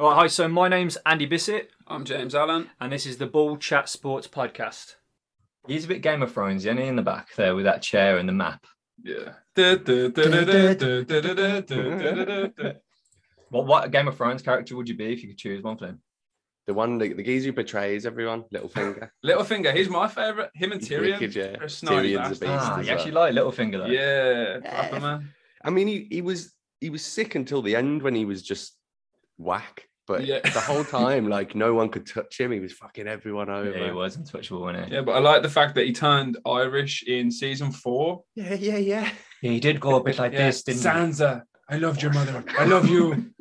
All right, hi, so my name's Andy Bissett. I'm James Allen. And this is the Ball Chat Sports Podcast. He's a bit Game of Thrones, isn't he, in the back there with that chair and the map? Yeah. What Game of Thrones character would you be if you could choose one, Flynn? The one, the geezer who betrays everyone, Littlefinger. Littlefinger, he's my favourite. Him and Tyrion. Wicked, yeah. They're a snotty Tyrion's a bastard. beast. You actually like Littlefinger, though? Yeah, proper man. I mean, he was sick until the end when he was just whack. But Yeah. the whole time, like, no one could touch him. He was fucking everyone over. Yeah, he was untouchable, wasn't he? Yeah, but I like the fact that he turned Irish in season 4. Yeah. Yeah, he did go a bit like this, didn't Sansa, I loved your mother. I love you.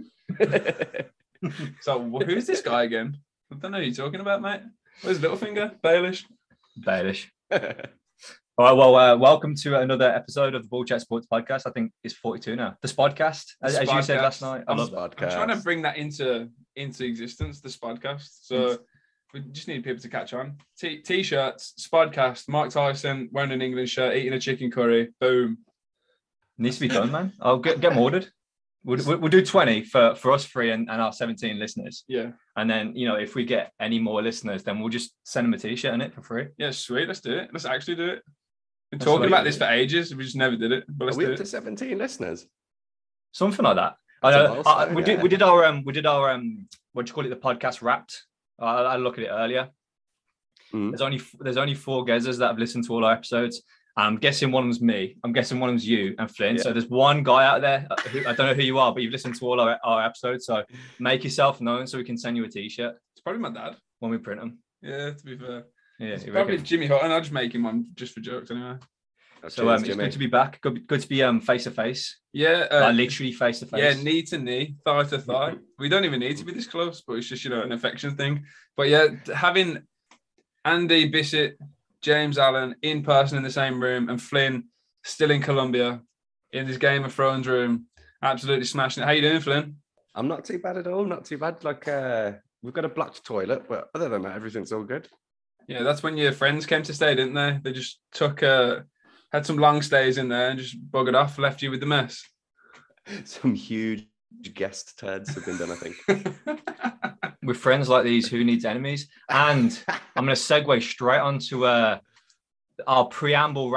So who's this guy again? I don't know who you're talking about, mate. Where's Littlefinger? Baelish? he? Baelish. All right, well, welcome to another episode of the Ball Chat Sports Podcast. I think it's 42 now. The Spodcast, as you said last night. I love that. I'm trying to bring that into existence, the Spodcast. So we just need people to catch on. T-shirts, Spodcast, Mike Tyson wearing an England shirt, eating a chicken curry. Boom. Needs to be done, man. I'll get them ordered. We'll do 20 for us three and our 17 listeners. Yeah. And then, if we get any more listeners, then we'll just send them a T-shirt in it for free. Yeah, sweet. Let's do it. Let's actually do it. Been That's talking the way about to this do for ages. We just never did it. But Are let's we do up to it. 17 listeners? Something like that. I That's a know. milestone, We yeah. did our what do you call it? The podcast Wrapped. I looked at it earlier. Mm. There's only 4 guessers that have listened to all our episodes. I'm guessing one of them's me. I'm guessing one of them's you and Flynn. Yeah. So there's one guy out there who I don't know who you are, but you've listened to all our episodes. So make yourself known so we can send you a T-shirt It's probably my dad. when we print them. Yeah, to be fair. Yeah, It's you probably reckon? Jimmy Hutton. I'll just make him one just for jokes anyway. So Cheers, it's Jimmy. good to be back. Good to be face to face. Yeah. Like literally face to face. Yeah, knee to knee, thigh to thigh. We don't even need to be this close, but it's just, an affection thing. But yeah, having Andy Bissett, James Allen in person in the same room, and Flynn still in Colombia in this Game of Thrones room, absolutely smashing it. How you doing, Flynn? I'm not too bad at all. Not too bad. Like, we've got a blocked toilet, but other than that, everything's all good. Yeah, that's when your friends came to stay, didn't they? They just had some long stays in there and just buggered off, left you with the mess. Some huge guest turds have been done, I think. With friends like these, who needs enemies? And I'm going to segue straight onto our preamble,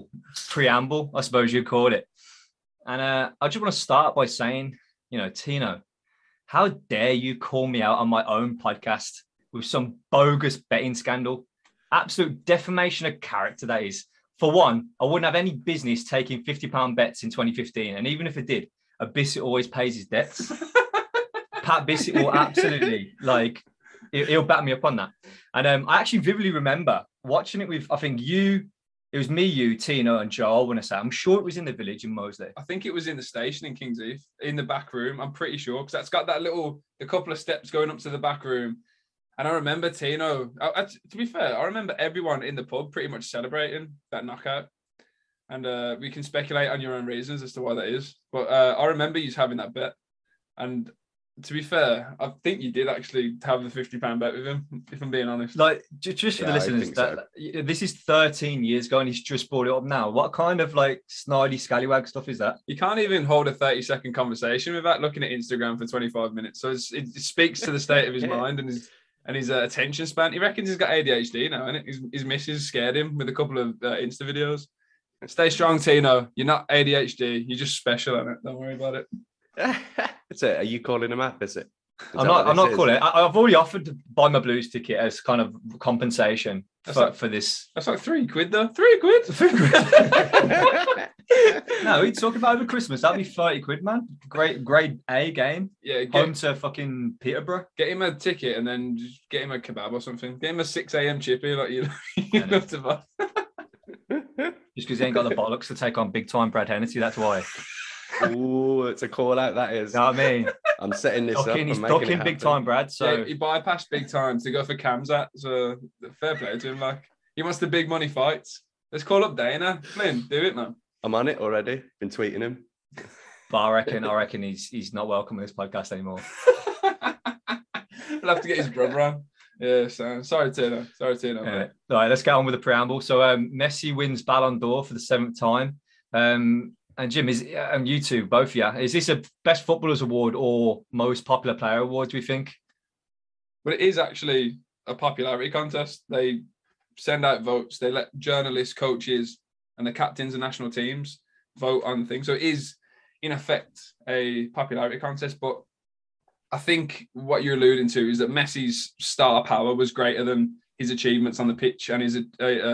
I suppose you'd call it. And I just want to start by saying, Tino, how dare you call me out on my own podcast with some bogus betting scandal? Absolute defamation of character, that is. For one, I wouldn't have any business taking £50 bets in 2015. And even if it did, a Bissett always pays his debts. Pat Bissett will absolutely, he'll back me up on that. And I actually vividly remember watching it with, I think it was me, you, Tino, and Joe, I want to say. I'm sure it was in the village in Moseley. I think it was in the station in King's Heath, in the back room. I'm pretty sure, because that's got the couple of steps going up to the back room. And I remember Tino, to be fair, I remember everyone in the pub pretty much celebrating that knockout. And we can speculate on your own reasons as to why that is. But I remember you having that bet. And to be fair, I think you did actually have the £50 bet with him, if I'm being honest. Just for the Yeah, I listeners, think so. this is 13 years ago and he's just brought it up now. What kind of snidey scallywag stuff is that? You can't even hold a 30-second conversation without looking at Instagram for 25 minutes. So it speaks to the state of his mind and his attention span. He reckons he's got ADHD now, and his missus scared him with a couple of Insta videos. Stay strong, Tino. You're not ADHD. You're just special on it. Don't worry about it. That's it. Are you calling him out, is it? I'm not calling it. I've already offered to buy my Blues ticket as kind of compensation for this. That's like £3 though. £3. No, he's talking about over Christmas. That'd be £30, man. Grade A game. Yeah, Home to fucking Peterborough. get him a ticket and then just get him a kebab or something. Get him a 6 a.m. chippy like you love to buy. Just because he ain't got the bollocks to take on big time Brad Hennessy, that's why. Ooh, it's a call out, that is. You know what I mean? I'm setting this up. He's I'm making ducking it big happen. time Brad. So Yeah, he bypassed big time to go for Kamzat. So fair play to him. He wants the big money fights. Let's call up Dana. Flynn, do it, man. I'm on it already. Been tweeting him. but I reckon he's not welcome in this podcast anymore. We'll have to get his brother on. Yeah, so sorry, Tino. All right, let's get on with the preamble. So Messi wins Ballon d'Or for the 7th time. And Jim, you two, both of you, is this a best footballers award or most popular player award, do we think? But it is actually a popularity contest. They send out votes. They let journalists, coaches, and the captains of national teams vote on things. So it is, in effect, a popularity contest. But I think what you're alluding to is that Messi's star power was greater than his achievements on the pitch and his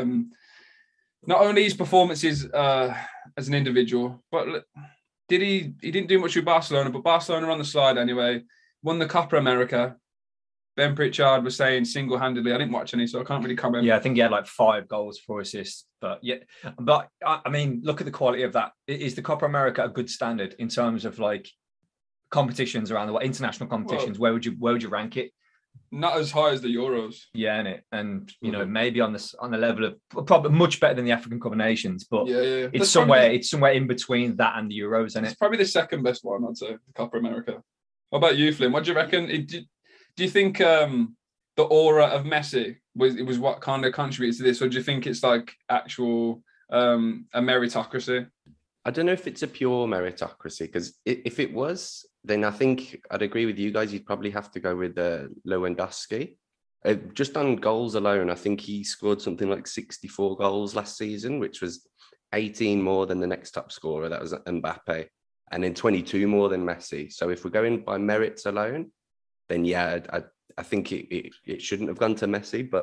not only his performances as an individual, but he didn't do much with Barcelona, but Barcelona on the slide anyway, won the Copa America. Ben Pritchard was saying single-handedly, I didn't watch any, so I can't really comment. Yeah, I think he had like 5 goals, 4 assists. But I mean, look at the quality of that. Is the Copa America a good standard in terms of like competitions around the world, international competitions? Well, where would you rank it? Not as high as the Euros. Yeah, and you know, maybe on the level of probably much better than the African Cup of Nations, but it's somewhere in between that and the Euros, isn't it? It's probably the second best one, I'd say, the Copa America. What about you, Flynn? What do you reckon? Do you think the aura of Messi was what kind of contributes to this, or do you think it's like actual a meritocracy? I don't know if it's a pure meritocracy, because if it was, then I think I'd agree with you guys. You'd probably have to go with Lewandowski. Just on goals alone, I think he scored something like 64 goals last season, which was 18 more than the next top scorer. That was Mbappe, and then 22 more than Messi. So if we're going by merits alone, then yeah, I think it shouldn't have gone to Messi. But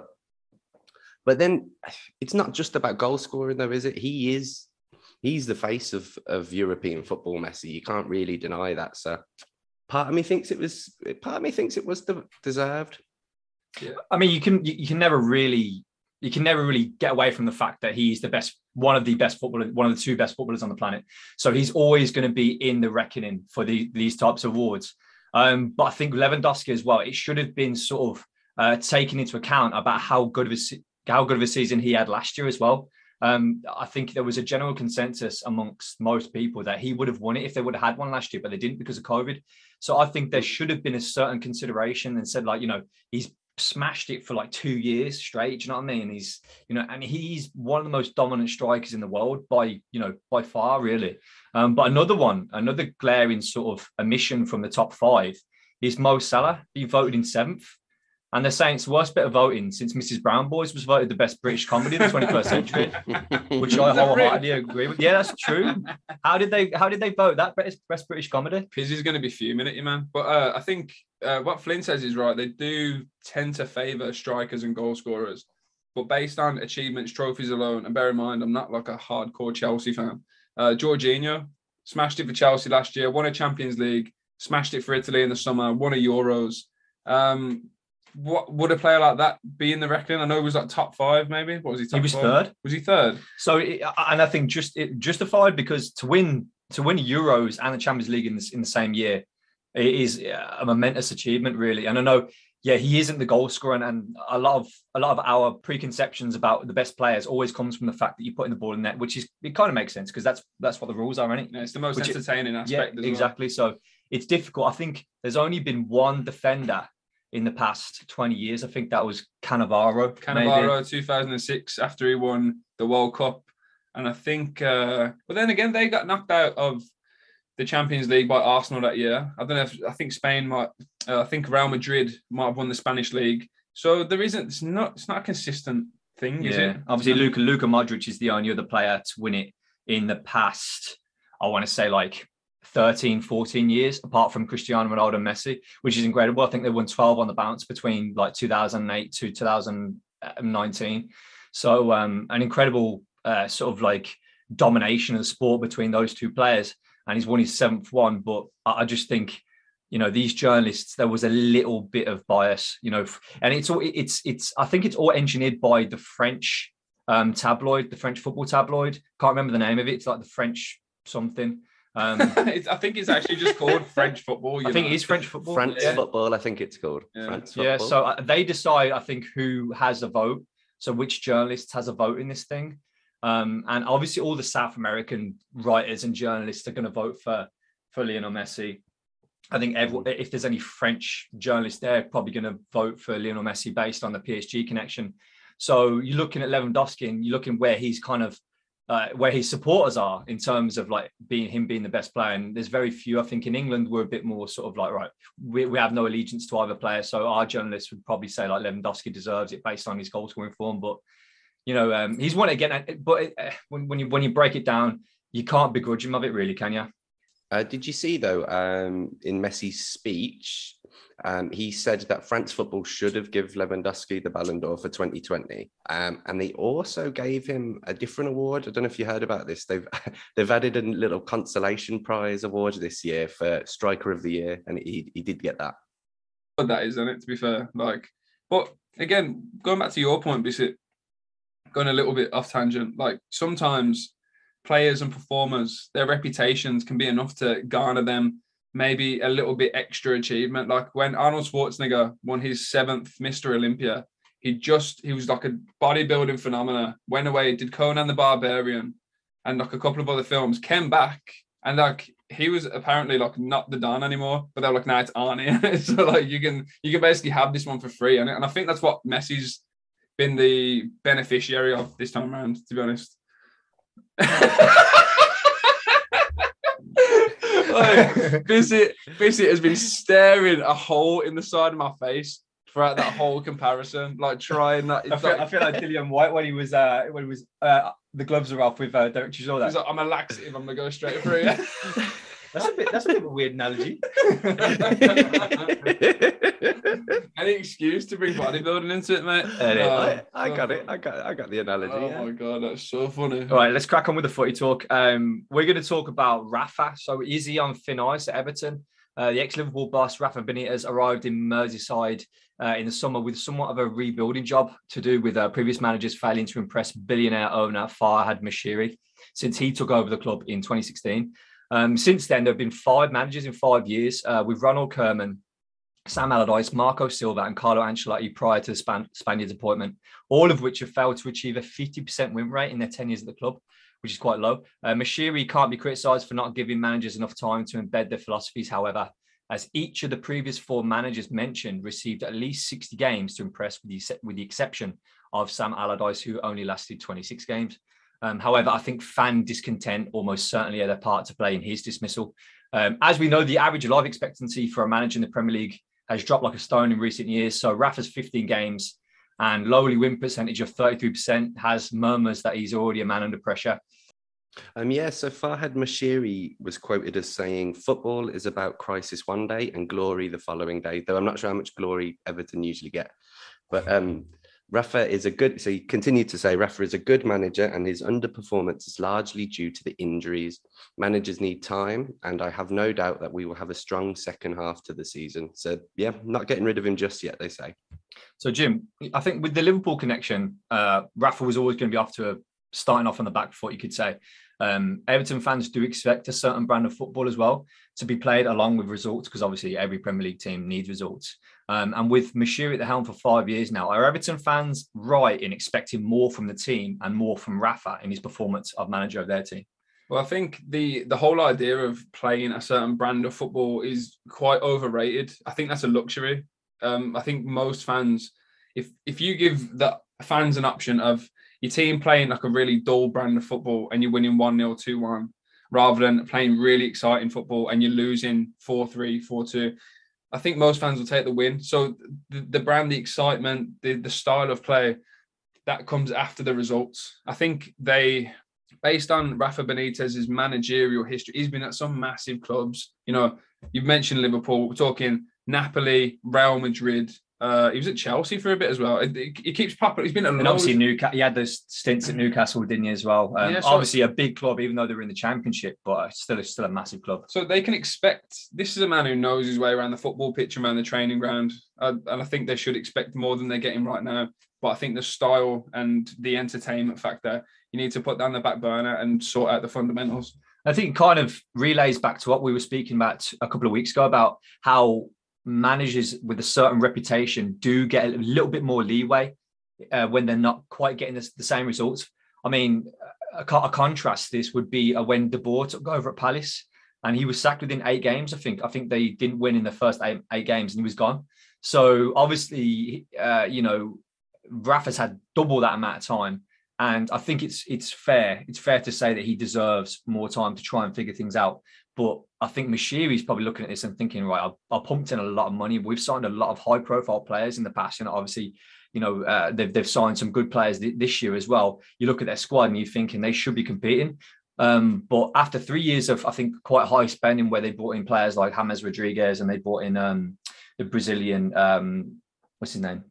then it's not just about goal scoring, though, is it? He's the face of European football, Messi. You can't really deny that. So part of me thinks it was deserved. Yeah. I mean, you can never really get away from the fact that he's one of the two best footballers on the planet. So he's always going to be in the reckoning for these types of awards. But I think Lewandowski as well, it should have been sort of taken into account about how good of a season he had last year as well. I think there was a general consensus amongst most people that he would have won it if they would have had one last year, but they didn't because of COVID. So I think there should have been a certain consideration and said, like, you know, he's smashed it for like 2 years straight. Do you know what I mean? He's one of the most dominant strikers in the world by far, really. But another glaring sort of omission from the top 5 is Mo Salah. He voted in 7th. And they're saying it's the worst bit of voting since Mrs. Brown Boys was voted the best British comedy in the 21st century, which I wholeheartedly agree with. Yeah, that's true. How did they vote that best British comedy? Pizzy's going to be fuming at you, man. But I think what Flynn says is right. They do tend to favour strikers and goal scorers, but based on achievements, trophies alone, and bear in mind, I'm not like a hardcore Chelsea fan. Jorginho smashed it for Chelsea last year, won a Champions League, smashed it for Italy in the summer, won a Euros. What would a player like that be in the reckoning? I know he was like top 5, maybe. What was he? Top he was 5? Third. Was he third? So, and I think justified, because to win Euros and the Champions League in the same year, it is a momentous achievement, really. And I know, yeah, he isn't the goal scorer, and a lot of our preconceptions about the best players always comes from the fact that you're putting the ball in net, it kind of makes sense because that's what the rules are, isn't it? Yeah, it's the most entertaining aspect. Yeah, exactly. So it's difficult. I think there's only been one defender in the past 20 years. I think that was Cannavaro, 2006, after he won the World Cup. And I think, but then again, they got knocked out of the Champions League by Arsenal that year. I don't know I think Spain might, I think Real Madrid might have won the Spanish League. So it's not a consistent thing, is it? Obviously, Luka Modric is the only other player to win it in the past, I want to say like 13, 14 years, apart from Cristiano Ronaldo and Messi, which is incredible. I think they won 12 on the bounce between like 2008 to 2019. So an incredible sort of like domination of the sport between those two players. And he's won his 7th one. But I just think, you know, these journalists, there was a little bit of bias, you know, and I think it's all engineered by the French tabloid, the French football tabloid. Can't remember the name of it. It's like the French something. I think it's actually just called French football. I think it is French football. Football, I think it's called. Yeah, so they decide, I think, who has a vote. So which journalist has a vote in this thing. And obviously all the South American writers and journalists are going to vote for Lionel Messi. I think if there's any French journalists there, probably going to vote for Lionel Messi based on the PSG connection. So you're looking at Lewandowski and you're looking where he's kind of where his supporters are in terms of like being the best player. And there's very few. I think in England we're a bit more sort of like, right, we have no allegiance to either player. So our journalists would probably say like Lewandowski deserves it based on his goal scoring form. But he's won it again. But when you break it down, you can't begrudge him of it, really, can you? Did you see though, in Messi's speech, he said that France football should have given Lewandowski the Ballon d'Or for 2020, and they also gave him a different award. I don't know if you heard about this. They've added a little consolation prize award this year for Striker of the Year, and he did get that. But that is, isn't it? To be fair, but again, going back to your point, Bissett, going a little bit off tangent. Like sometimes players and performers, their reputations can be enough to garner them maybe a little bit extra achievement. Like when Arnold Schwarzenegger won his 7th Mr. Olympia, he was like a bodybuilding phenomena, went away, did Conan the Barbarian and like a couple of other films, came back and like he was apparently like not the Don anymore, but they were like, nah, it's Arnie. So like you can basically have this one for free. And I think that's what Messi's been the beneficiary of this time around, to be honest. Bissett has been staring a hole in the side of my face throughout that whole comparison, like trying that. I feel like Dillian White when he was the gloves are off with Derek Chisora. He's like, I'm a laxative, I'm gonna go straight through. Yeah. That's a bit of a weird analogy. Any excuse to bring bodybuilding into it, mate? I got it. I got the analogy. Oh my god, that's so funny. All right, let's crack on with the footy talk. We're going to talk about Rafa. So is he on thin ice at Everton? The ex-Liverpool boss Rafa Benitez arrived in Merseyside in the summer with somewhat of a rebuilding job to do with previous managers failing to impress billionaire owner Farhad Moshiri since he took over the club in 2016. Since then, there have been 5 managers in 5 years, with Ronald Koeman, Sam Allardyce, Marco Silva and Carlo Ancelotti prior to the Spaniard's appointment, all of which have failed to achieve a 50% win rate in their 10 years at the club, which is quite low. Moshiri can't be criticised for not giving managers enough time to embed their philosophies, however, as each of the previous 4 managers mentioned received at least 60 games to impress, with the exception of Sam Allardyce, who only lasted 26 games. However, I think fan discontent almost certainly had a part to play in his dismissal. As we know, the average life expectancy for a manager in the Premier League has dropped like a stone in recent years. So Rafa's 15 games and lowly win percentage of 33% has murmurs that he's already a man under pressure. So Farhad Moshiri was quoted as saying, football is about crisis one day and glory the following day, though I'm not sure how much glory Everton usually get. But Rafa is he continued to say Rafa is a good manager and his underperformance is largely due to the injuries. Managers need time, and I have no doubt that we will have a strong second half to the season. So, yeah, not getting rid of him just yet, they say. So, Jim, I think with the Liverpool connection, Rafa was always going to be starting off on the back foot, you could say. Everton fans do expect a certain brand of football as well to be played along with results, because obviously every Premier League team needs results. And with Moshiri at the helm for 5 years now, are Everton fans right in expecting more from the team and more from Rafa in his performance of manager of their team? Well, I think the whole idea of playing a certain brand of football is quite overrated. I think that's a luxury. I think most fans, if you give the fans an option of your team playing like a really dull brand of football and you're winning 1-0, 2-1, rather than playing really exciting football and you're losing 4-3, 4-2, I think most fans will take the win. So the brand, the excitement, the style of play, that comes after the results. I think based on Rafa Benitez's managerial history, he's been at some massive clubs. You know, you've mentioned Liverpool. We're talking Napoli, Real Madrid. He was at Chelsea for a bit as well. He keeps popping. He's been at and obviously Newcastle. He had those stints at Newcastle, didn't he, as well? Obviously a big club, even though they were in the Championship, but still a massive club. So they can expect. This is a man who knows his way around the football pitch and around the training ground, and I think they should expect more than they're getting right now. But I think the style and the entertainment factor, you need to put down the back burner and sort out the fundamentals. I think it kind of relays back to what we were speaking about a couple of weeks ago about how managers with a certain reputation do get a little bit more leeway when they're not quite getting the same results. I mean, a contrast this would be when De Boer took over at Palace and he was sacked within 8 games. I think they didn't win in the first eight games and he was gone. So obviously, Rafa's had double that amount of time And I think it's fair. It's fair to say that he deserves more time to try and figure things out. But I think Moshiri's probably looking at this and thinking, right, I pumped in a lot of money. We've signed a lot of high-profile players in the past. Obviously, they've signed some good players this year as well. You look at their squad and you're thinking they should be competing. But after 3 years of, I think, quite high spending, where they brought in players like James Rodriguez and they brought in the Brazilian, what's his name?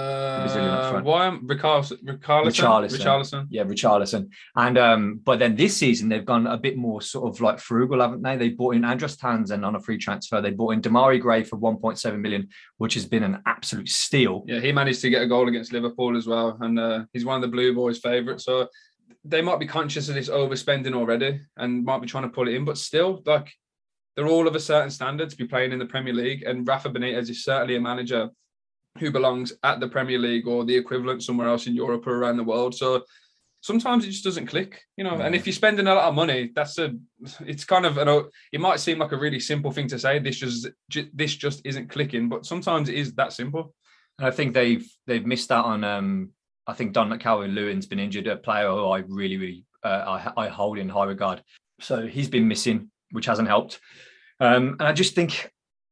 Richarlison. Yeah, Richarlison. And but then this season they've gone a bit more sort of like frugal, haven't they? They bought in Andros Townsend on a free transfer. They bought in Damari Gray for 1.7 million, which has been an absolute steal. Yeah, he managed to get a goal against Liverpool as well, and he's one of the Blue Boys' favourites. So they might be conscious of this overspending already and might be trying to pull it in, but still, like, they're all of a certain standard to be playing in the Premier League, and Rafa Benitez is certainly a manager who belongs at the Premier League or the equivalent somewhere else in Europe or around the world. So sometimes it just doesn't click, and if you're spending a lot of money, it's kind of, it might seem like a really simple thing to say, this just isn't clicking, but sometimes it is that simple. And I think they've missed out on, I think Don McCalvin-Lewin's been injured, a player who I really, I hold in high regard. So he's been missing, which hasn't helped. And I just think,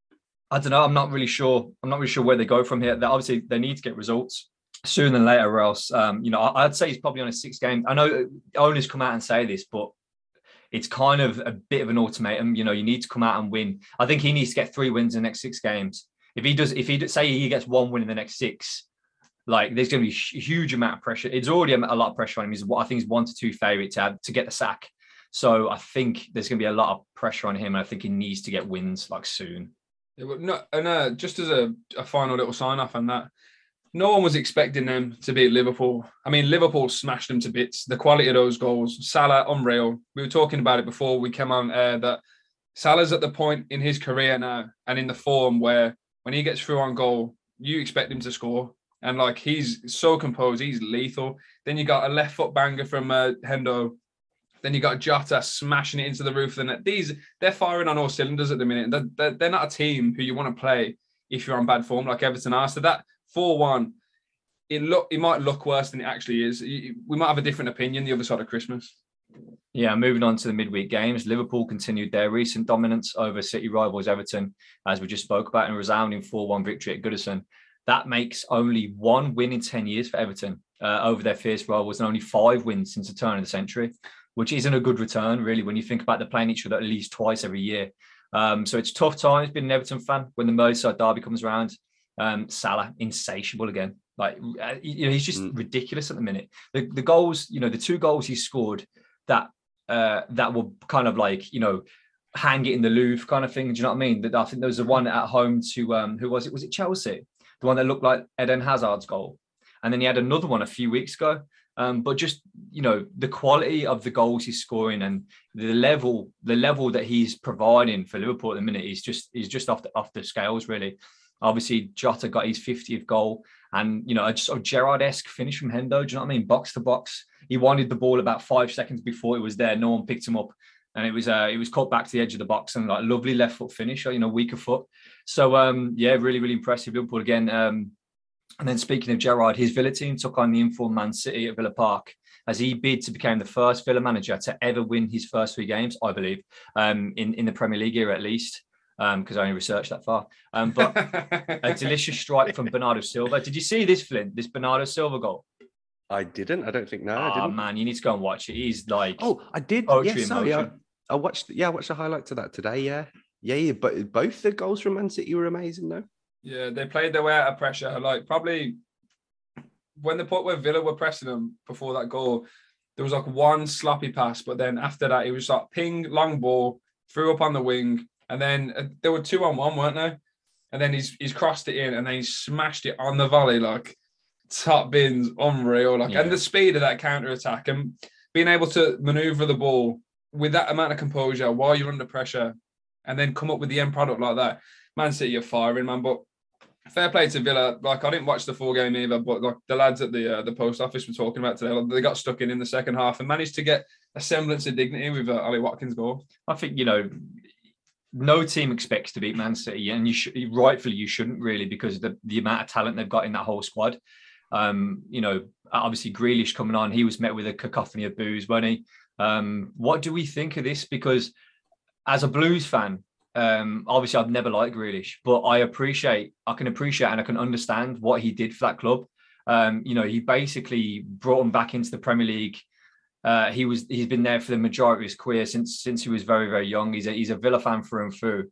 I don't know. I'm not really sure where they go from here. Obviously, they need to get results sooner than later, or else, I'd say he's probably on a 6 game. I know owners come out and say this, but it's kind of a bit of an ultimatum. You need to come out and win. I think he needs to get 3 wins in the next 6 games. If he say he gets 1 win in the next 6, like, there's going to be a huge amount of pressure. It's already a lot of pressure on him. I think he's 1 to 2 favourite to get the sack. So I think there's going to be a lot of pressure on him, and I think he needs to get wins like soon. Yeah, but no, and just as a final little sign off on that, no one was expecting them to beat Liverpool. I mean, Liverpool smashed them to bits. The quality of those goals, Salah, unreal. We were talking about it before we came on air, that Salah's at the point in his career now and in the form where when he gets through on goal, you expect him to score. And like, he's so composed, he's lethal. Then you got a left foot banger from Hendo. Then you got Jota smashing it into the roof of the net. They're firing on all cylinders at the minute. They're not a team who you want to play if you're on bad form like Everton are. So that 4-1, it might look worse than it actually is. We might have a different opinion the other side of Christmas. Yeah, moving on to the midweek games. Liverpool continued their recent dominance over City rivals Everton, as we just spoke about, in a resounding 4-1 victory at Goodison. That makes only 1 win in 10 years for Everton over their fierce rivals, and only 5 wins since the turn of the century, which isn't a good return, really, when you think about they're playing each other at least twice every year. So it's tough times being an Everton fan when the Merseyside derby comes around. Salah, insatiable again. Like, he's just ridiculous at the minute. The goals, the 2 goals he scored that were kind of like, hang it in the Louvre kind of thing. Do you know what I mean? I think there was the one at home to, who was it? Was it Chelsea? The one that looked like Eden Hazard's goal. And then he had another one a few weeks ago. But just, the quality of the goals he's scoring and the level that he's providing for Liverpool at the minute is just off the scales, really. Obviously, Jota got his 50th goal, and a sort of Gerrard-esque finish from Hendo. Do you know what I mean? Box to box. He wanted the ball about 5 seconds before it was there. No one picked him up, and it was cut back to the edge of the box, and like lovely left foot finish. Weaker foot. So really, really impressive Liverpool again. And then speaking of Gerrard, his Villa team took on the informed Man City at Villa Park as he bid to become the first Villa manager to ever win his first 3 games, I believe, in the Premier League era at least, because I only researched that far. But a delicious strike from Bernardo Silva. Did you see this, Flint, this Bernardo Silva goal? I didn't. I don't think, no. Oh, man, you need to go and watch it. He's like... Oh, I did. Yes, sorry. I watched the highlight to that today, yeah. Yeah, but both the goals from Man City were amazing, though. Yeah, they played their way out of pressure. Like, probably when the point where Villa were pressing them before that goal, there was like one sloppy pass, but then after that, it was like ping, long ball, threw up on the wing, and then there were 2-on-1, weren't there? And then he's crossed it in, and then he smashed it on the volley, like top bins, unreal. Like, and the speed of that counter attack and being able to maneuver the ball with that amount of composure while you're under pressure, and then come up with the end product like that. Man City are firing, man, but. Fair play to Villa. Like, I didn't watch the full game either, but like the lads at the post office were talking about today, like, they got stuck in the second half and managed to get a semblance of dignity with Ollie Watkins' goal. I think no team expects to beat Man City, and rightfully you shouldn't really, because of the amount of talent they've got in that whole squad. You know, obviously Grealish coming on, he was met with a cacophony of boos, wasn't he? What do we think of this? Because as a Blues fan, obviously I've never liked Grealish, but I can appreciate and I can understand what he did for that club. You know, he basically brought him back into the Premier League. He's been there for the majority of his career since he was very, very young. He's a Villa fan through and through.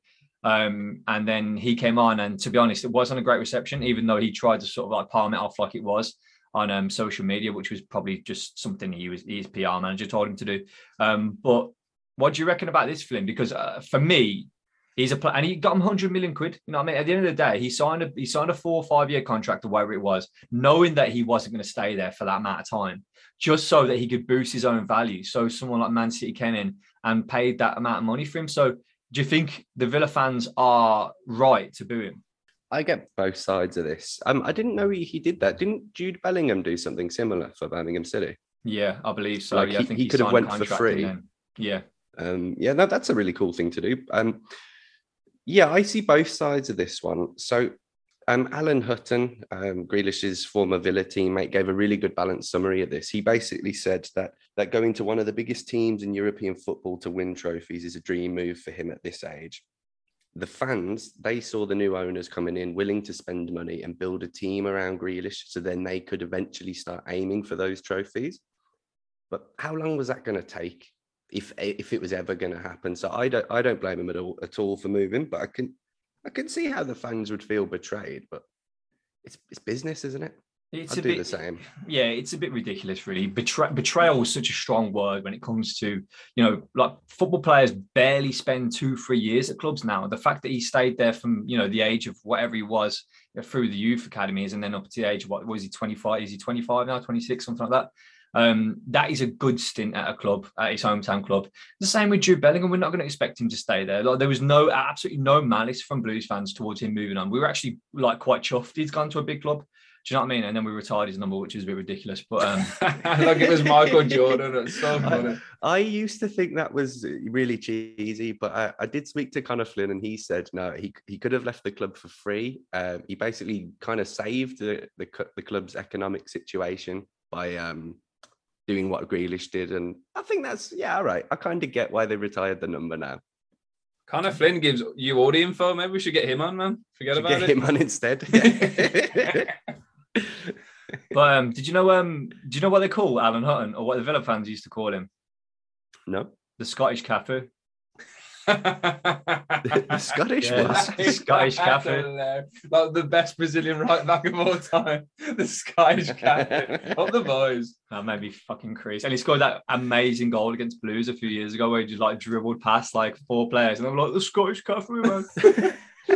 And then he came on, and to be honest, it wasn't a great reception, even though he tried to sort of like palm it off like it was on social media, which was probably just something his PR manager told him to do. But what do you reckon about this, Flynn? Because for me, he's and he got him 100 million quid. You know what I mean? At the end of the day, he signed a 4 or 5 year contract or whatever it was, knowing that he wasn't going to stay there for that amount of time, just so that he could boost his own value. So someone like Man City came in and paid that amount of money for him. So do you think the Villa fans are right to boo him? I get both sides of this. I didn't know he did that. Didn't Jude Bellingham do something similar for Birmingham City? Yeah, I believe so. Like yeah, I think he could have went for free. Yeah. Yeah, that's a really cool thing to do. Yeah, I see both sides of this one. So Alan Hutton, Grealish's former Villa teammate, gave a really good balanced summary of this. He basically said that going to one of the biggest teams in European football to win trophies is a dream move for him at this age. The fans, they saw the new owners coming in, willing to spend money and build a team around Grealish, so then they could eventually start aiming for those trophies. But how long was that going to take, if it was ever going to happen? So I don't blame him at all for moving, but I can see how the fans would feel betrayed. But it's business, isn't it? I'd do the same. Yeah, it's a bit ridiculous, really. Betrayal is such a strong word when it comes to, you know, like football players barely spend 2-3 years at clubs now. The fact that he stayed there from, you know, the age of whatever he was through the youth academies and then up to the age of, what was he, 25? Is he 25 now, 26, something like that? That is a good stint at a club, at his hometown club. The same with Jude Bellingham. We're not going to expect him to stay there. Like, there was absolutely no malice from Blues fans towards him moving on. We were actually like quite chuffed he's gone to a big club. Do you know what I mean? And then we retired his number, which is a bit ridiculous. But like it was Michael Jordan. It's so funny. I used to think that was really cheesy, but I did speak to Conor Flynn, and he said no, he could have left the club for free. He basically kind of saved the club's economic situation by doing what Grealish did, and I think that's all right. I kind of get why they retired the number now. Conor Flynn gives you all the info. Maybe we should get him on, man. Forget about it. Get him on instead. But do you know what they call Alan Hutton, or what the Villa fans used to call him? No, the Scottish Cafu. the Scottish Scottish Cafu, like the best Brazilian right back of all time. The Scottish Cafu, up the boys. That made me fucking crazy. And he scored that amazing goal against Blues a few years ago, where he just like dribbled past like 4 players, and I'm like, the Scottish Cafu, man.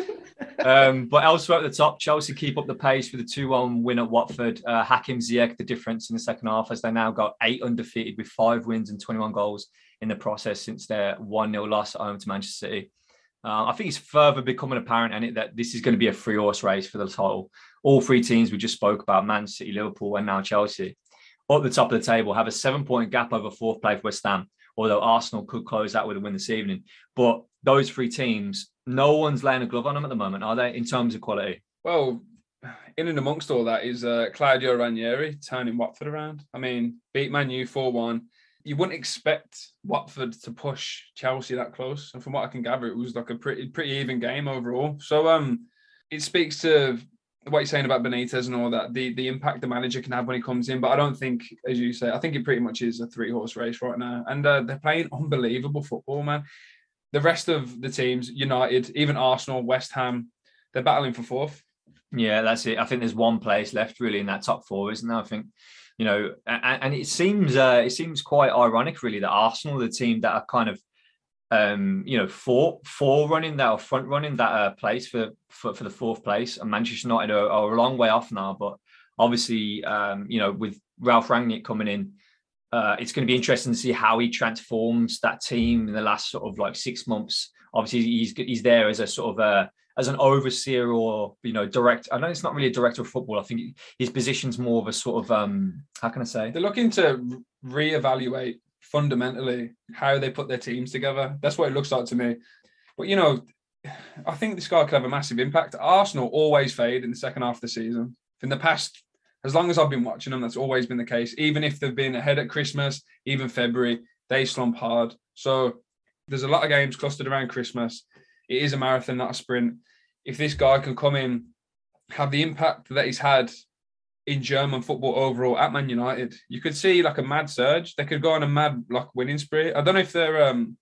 But elsewhere at the top, Chelsea keep up the pace with a 2-1 win at Watford. Hakim Ziyech the difference in the second half, as they now got 8 undefeated with 5 wins and 21 goals in the process since their 1-0 loss at home to Manchester City. I think it's further becoming apparent that this is going to be a 3-horse race for the title. All 3 teams we just spoke about, Man City, Liverpool, and now Chelsea, up the top of the table, have a 7-point gap over 4th place West Ham, although Arsenal could close that with a win this evening. But those 3 teams, no one's laying a glove on them at the moment, are they, in terms of quality? Well, in and amongst all that is Claudio Ranieri turning Watford around. I mean, beat Man U 4-1. You wouldn't expect Watford to push Chelsea that close. And from what I can gather, it was like a pretty even game overall. So it speaks to what you're saying about Benitez and all that, the impact the manager can have when he comes in. But I don't think, as you say, I think it pretty much is a 3-horse race right now. And they're playing unbelievable football, man. The rest of the teams, United, even Arsenal, West Ham, they're battling for 4th. Yeah, that's it. I think there's one place left really in that top 4, isn't there? I think, you know, and it seems quite ironic really that Arsenal, the team that are kind of, you know, front running that place for the 4th place, and Manchester United are a long way off now. But obviously, you know, with Ralph Rangnick coming in, it's going to be interesting to see how he transforms that team in the last sort of like 6 months. Obviously, he's there as a sort of as an overseer, or, you know, direct. I know it's not really a director of football. I think his position's more of a sort of how can I say? They're looking to reevaluate fundamentally how they put their teams together. That's what it looks like to me. But, you know, I think this guy could have a massive impact. Arsenal always fade in the second half of the season. In the past, As long as I've been watching them, that's always been the case. Even if they've been ahead at Christmas, even February, they slump hard. So there's a lot of games clustered around Christmas. It is a marathon, not a sprint. If this guy can come in, have the impact that he's had in German football overall at Man United, you could see like a mad surge. They could go on a mad like winning spree. I don't know if they're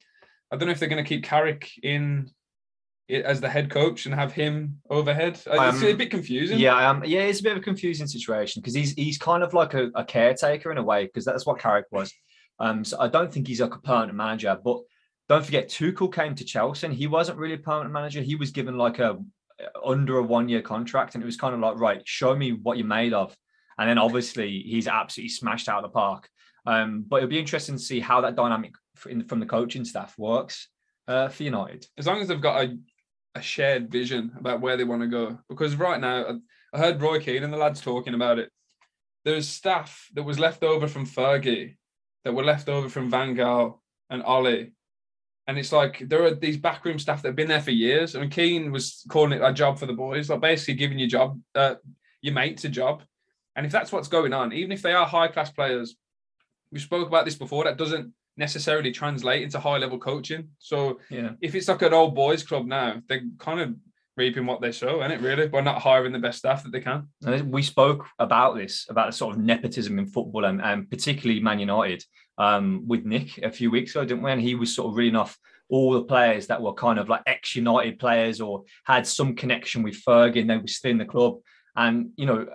going to keep Carrick in it as the head coach and have him overhead. It's a bit confusing. Yeah, it's a bit of a confusing situation because he's kind of like a caretaker in a way, because that's what Carrick was. So I don't think he's like a permanent manager. But don't forget, Tuchel came to Chelsea and he wasn't really a permanent manager. He was given like under a 1-year contract, and it was kind of like, right, show me what you're made of. And then obviously he's absolutely smashed out of the park. But it'll be interesting to see how that dynamic from the coaching staff works for United. As long as they've got a shared vision about where they want to go. Because right now, I heard Roy Keane and the lads talking about it. There's staff that was left over from Fergie, that were left over from Van Gaal and Ollie. And it's like, there are these backroom staff that have been there for years. And Keane was calling it a job for the boys, like basically giving your mates a job. And if that's what's going on, even if they are high-class players, we spoke about this before, that doesn't necessarily translate into high-level coaching. So if it's like an old boys club now, they're kind of reaping what they sow, isn't it, really, by not hiring the best staff that they can. And we spoke about this, about the sort of nepotism in football and particularly Man United with Nick a few weeks ago, didn't we? And he was sort of reading off all the players that were kind of like ex-United players or had some connection with Fergie and they were still in the club. And, you know,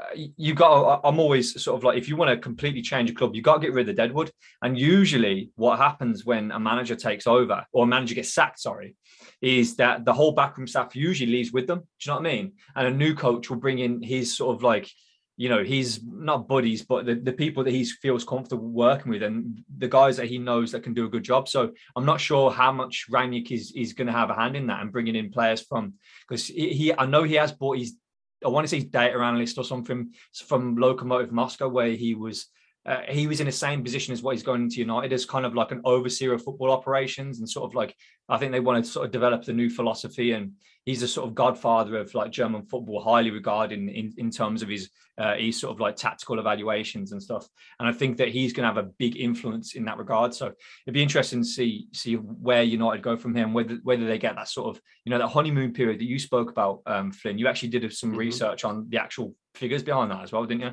I'm always sort of like, if you want to completely change a club, you got to get rid of the deadwood. And usually what happens when a manager takes over or a manager gets sacked, is that the whole backroom staff usually leaves with them. Do you know what I mean? And a new coach will bring in his sort of like, you know, he's not buddies, but the people that he feels comfortable working with and the guys that he knows that can do a good job. So I'm not sure how much Rangnick is going to have a hand in that and bringing in players because I know he has bought I want to say data analyst or something from Lokomotiv Moscow, where he was in the same position as what he's going into United as kind of like an overseer of football operations and sort of like, I think they wanted to sort of develop the new philosophy, and he's a sort of godfather of like German football, highly regarded in terms of his sort of like tactical evaluations and stuff. And I think that he's going to have a big influence in that regard. So it'd be interesting to see where United go from here and whether they get that sort of, you know, that honeymoon period that you spoke about, Flynn. You actually did some research on the actual figures behind that as well, didn't you?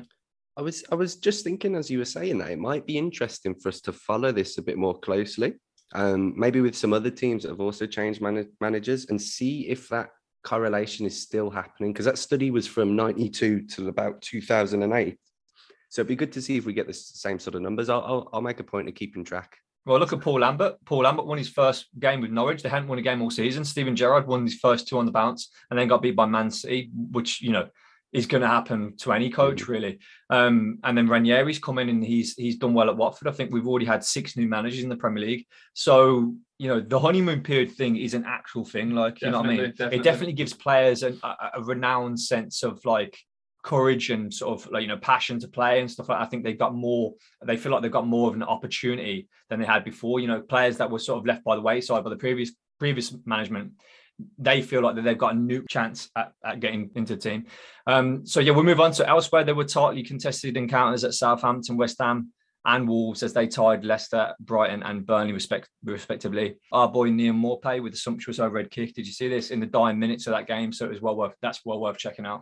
I was just thinking as you were saying that it might be interesting for us to follow this a bit more closely, maybe with some other teams that have also changed managers and see if that correlation is still happening, because that study was from 92 to about 2008. So it'd be good to see if we get the same sort of numbers. I'll make a point of keeping track. Well, look at Paul Lambert. Paul Lambert won his first game with Norwich. They hadn't won a game all season. Steven Gerrard won his first 2 on the bounce and then got beat by Man City, which, you know, is going to happen to any coach, really. And then Ranieri's come in and he's done well at Watford. I think we've already had 6 new managers in the Premier League. So, you know, the honeymoon period thing is an actual thing. Like, you know what I mean? Definitely. It definitely gives players a renowned sense of like courage and sort of like, you know, passion to play and stuff like that. I think they feel like they've got more of an opportunity than they had before. You know, players that were sort of left by the wayside by the previous management, they feel like that they've got a new chance at getting into the team. So yeah, we'll move on to elsewhere. There were tightly contested encounters at Southampton, West Ham and Wolves as they tied Leicester, Brighton and Burnley respectively. Our boy Liam Maupay with a sumptuous overhead kick. Did you see this in the dying minutes of that game? So it was well worth checking out.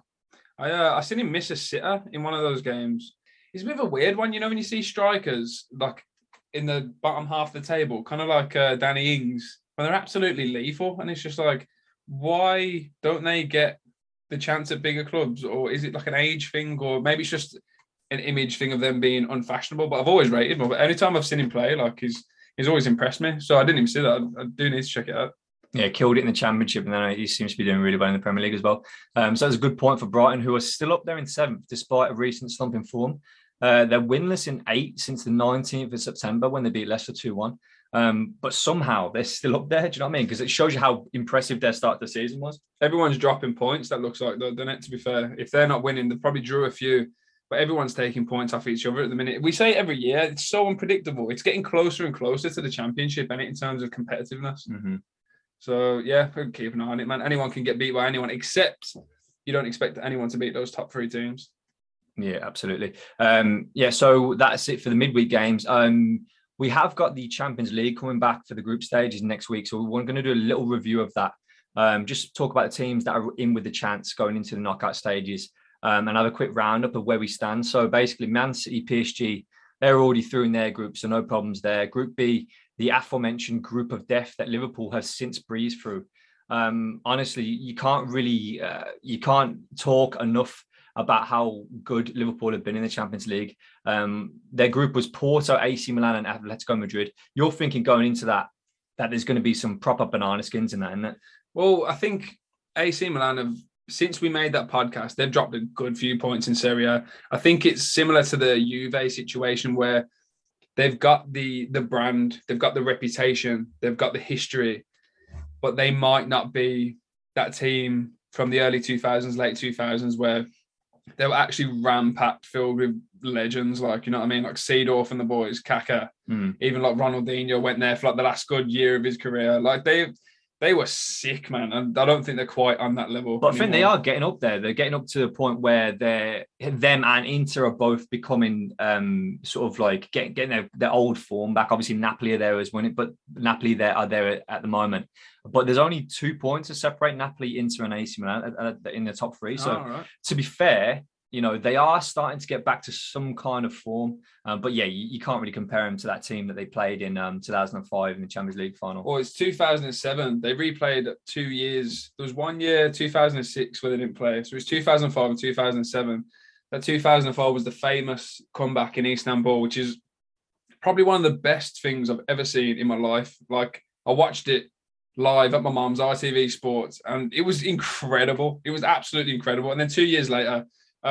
I seen him miss a sitter in one of those games. It's a bit of a weird one, you know, when you see strikers like in the bottom half of the table, kind of like Danny Ings, when they're absolutely lethal, and it's just like, why don't they get the chance at bigger clubs? Or is it like an age thing, or maybe it's just an image thing of them being unfashionable? But I've always rated him. But anytime I've seen him play, like he's always impressed me. So I didn't even see that. I do need to check it out. Yeah, killed it in the Championship, and then he seems to be doing really well in the Premier League as well. So that's a good point for Brighton, who are still up there in 7th despite a recent slump in form. They're winless in 8 since the 19th of September when they beat Leicester 2-1. But somehow they're still up there. Do you know what I mean? Because it shows you how impressive their start of the season was. Everyone's dropping points, that looks like, though, doesn't it, to be fair? If they're not winning, they probably drew a few, but everyone's taking points off each other at the minute. We say it every year, it's so unpredictable. It's getting closer and closer to the Championship, and in terms of competitiveness. Mm-hmm. So, yeah, keep an eye on it, man. Anyone can get beat by anyone, except you don't expect anyone to beat those top 3 teams. Yeah, absolutely. So that's it for the midweek games. We have got the Champions League coming back for the group stages next week, so we're going to do a little review of that. Just talk about the teams that are in with the chance going into the knockout stages, and have a quick roundup of where we stand. So basically, Man City, PSG, they're already through in their group, so no problems there. Group B, the aforementioned group of death that Liverpool has since breezed through. Honestly, you can't talk enough about how good Liverpool have been in the Champions League. Their group was Porto, AC Milan, and Atletico Madrid. You're thinking going into that there's going to be some proper banana skins in that, isn't it? Well, I think AC Milan have, since we made that podcast, they've dropped a good few points in Serie A. I think it's similar to the Juve situation where they've got the brand, they've got the reputation, they've got the history, but they might not be that team from the early 2000s, late 2000s, where they were actually ram-packed, filled with legends, like, you know what I mean? Like Seedorf and the boys, Kaká, even like Ronaldinho went there for like the last good year of his career. Like they were sick, man. And I don't think they're quite on that level. But I think they are getting up there. They're getting up to the point where them and Inter are both becoming sort of like getting their old form back. Obviously, Napoli are there as winning, but Napoli are there at the moment. But there's only 2 points to separate Napoli, Inter, and AC Milan in the top three. So to be fair, you know, they are starting to get back to some kind of form. But yeah, you can't really compare them to that team that they played in 2005 in the Champions League final. Well, it's 2007. They replayed 2 years. There was 1 year, 2006, where they didn't play. So it was 2005 and 2007. That 2004 was the famous comeback in Istanbul, which is probably one of the best things I've ever seen in my life. Like, I watched it live at my mum's ITV Sports, and it was incredible. It was absolutely incredible. And then 2 years later,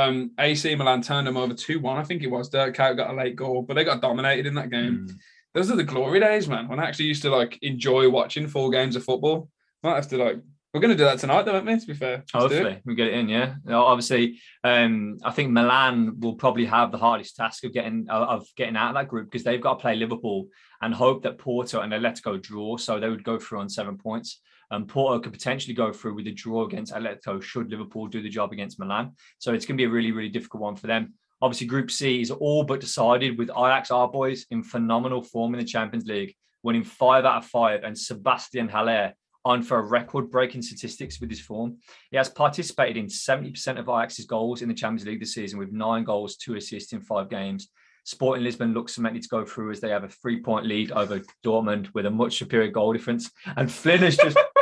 AC Milan turned them over 2-1. I think it was. Dirk Kuyt got a late goal, but they got dominated in that game. Those are the glory days, man, when I actually used to like enjoy watching full games of football. Might have to we're going to do that tonight, though, aren't we, to be fair? Hopefully, we get it in, yeah. Obviously, I think Milan will probably have the hardest task of getting out of that group, because they've got to play Liverpool and hope that Porto and Atletico draw, so they would go through on 7 points. Porto could potentially go through with a draw against Atletico should Liverpool do the job against Milan. So it's going to be a really, really difficult one for them. Obviously, Group C is all but decided, with Ajax, our boys, in phenomenal form in the Champions League, winning 5 out of 5, and Sebastian Haller on for record-breaking statistics with his form. He has participated in 70% of Ajax's goals in the Champions League this season, with 9 goals, 2 assists in 5 games. Sporting Lisbon looks cemented to go through, as they have a 3-point lead over Dortmund with a much superior goal difference. And Flynn has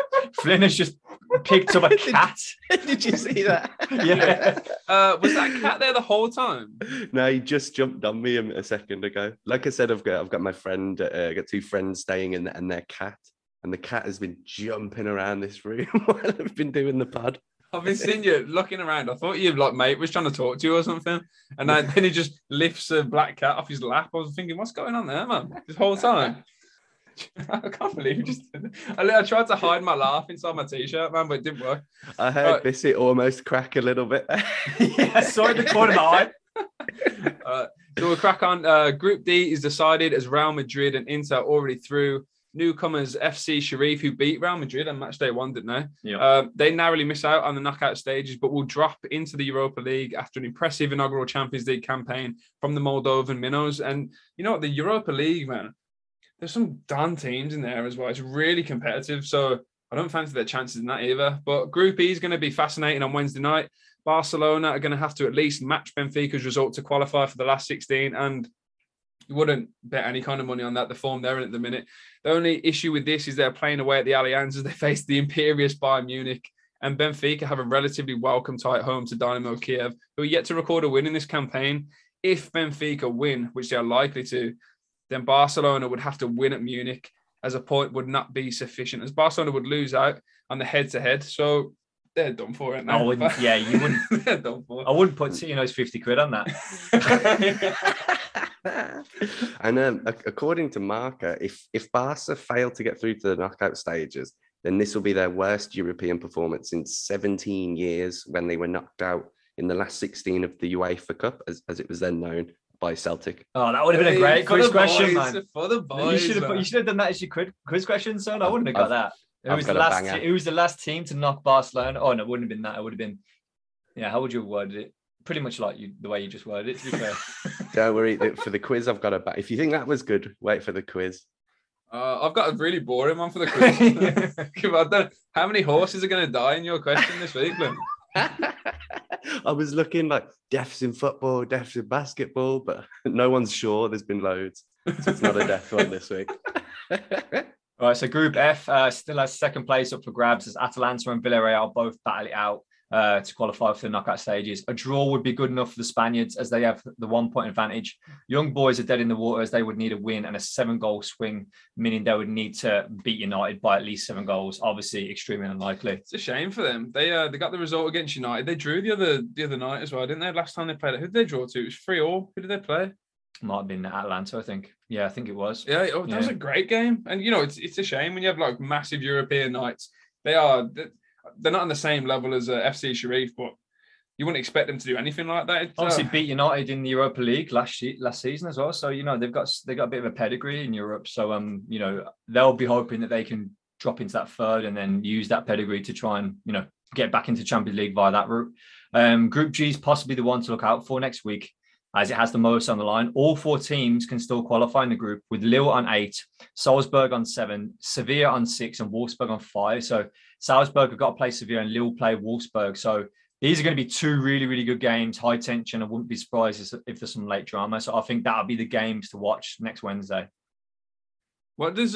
just picked up a cat. Did you see that? Yeah. Was that cat there the whole time? No, he just jumped on me a second ago. Like I said, I've got my friend, I've got 2 friends staying in and their cat. And the cat has been jumping around this room while I've been doing the pod. I've been seeing you looking around. I thought your mate was trying to talk to you or something. And then he just lifts a black cat off his lap. I was thinking, what's going on there, man? This whole time. I can't believe you just did it. I tried to hide my laugh inside my t-shirt, man, but it didn't work. I heard Bissett almost crack a little bit. Yeah, I saw it in the corner of my eye. So we'll crack on. Group D is decided, as Real Madrid and Inter already through. Newcomers FC Sheriff, who beat Real Madrid on match day 1, didn't they? Yeah. They narrowly miss out on the knockout stages, but will drop into the Europa League after an impressive inaugural Champions League campaign from the Moldovan Minnows. And you know what? The Europa League, man, there's some darn teams in there as well. It's really competitive, so I don't fancy their chances in that either. But Group E is going to be fascinating on Wednesday night. Barcelona are going to have to at least match Benfica's result to qualify for the last 16, and you wouldn't bet any kind of money on that, the form they're in at the minute. The only issue with this is they're playing away at the Allianz as they face the imperious Bayern Munich, and Benfica have a relatively welcome tie at home to Dynamo Kiev, who are yet to record a win in this campaign. If Benfica win, which they are likely to, then Barcelona would have to win at Munich, as a point would not be sufficient, as Barcelona would lose out on the head-to-head. So they're done for it now. I wouldn't, yeah, you wouldn't. They're done for. I wouldn't put those 50 quid on that. And according to Marca, if Barca fail to get through to the knockout stages, then this will be their worst European performance in 17 years, when they were knocked out in the last 16 of the UEFA Cup, as it was then known, by Celtic. Oh, that would have been a great quiz question, man. For the boys, you should have done that as your quiz question, son. I wouldn't have got that. Who was the last team to knock Barcelona? Oh, no, it wouldn't have been that. It would have been, yeah, how would you have worded it? pretty much like the way you just worded it, to be fair. Don't worry. For the quiz, I've got a back. If you think that was good, wait for the quiz. I've got a really boring one for the quiz. How many horses are going to die in your question this week, Lynn? I was looking like deaths in football, deaths in basketball, but no one's sure. There's been loads. So it's not a death one this week. All right, so Group F still has second place up for grabs as Atalanta and Villarreal both battle it out to qualify for the knockout stages. A draw would be good enough for the Spaniards as they have the 1 point advantage. Young boys are dead in the water as they would need a win and a 7-goal swing, meaning they would need to beat United by at least 7 goals. Obviously, extremely unlikely. It's a shame for them. They got the result against United. They drew the other night as well, didn't they? Last time they played it, who did they draw to? It was 3-3. Who did they play? Might have been Atlanta, I think. Yeah, I think it was. Yeah, that was a great game. And it's a shame when you have like massive European nights. They're not on the same level as FC Sharif, but you wouldn't expect them to do anything like that. Obviously, beat United in the Europa League last season as well. So they've got a bit of a pedigree in Europe. So they'll be hoping that they can drop into that third and then use that pedigree to try and get back into Champions League via that route. Group G is possibly the one to look out for next week, as it has the most on the line. All 4 teams can still qualify in the group, with Lille on 8, Salzburg on 7, Sevilla on 6, and Wolfsburg on 5. So Salzburg have got to play Sevilla and Lille play Wolfsburg. So these are going to be 2 really, really good games, high tension. I wouldn't be surprised if there's some late drama. So I think that'll be the games to watch next Wednesday. What does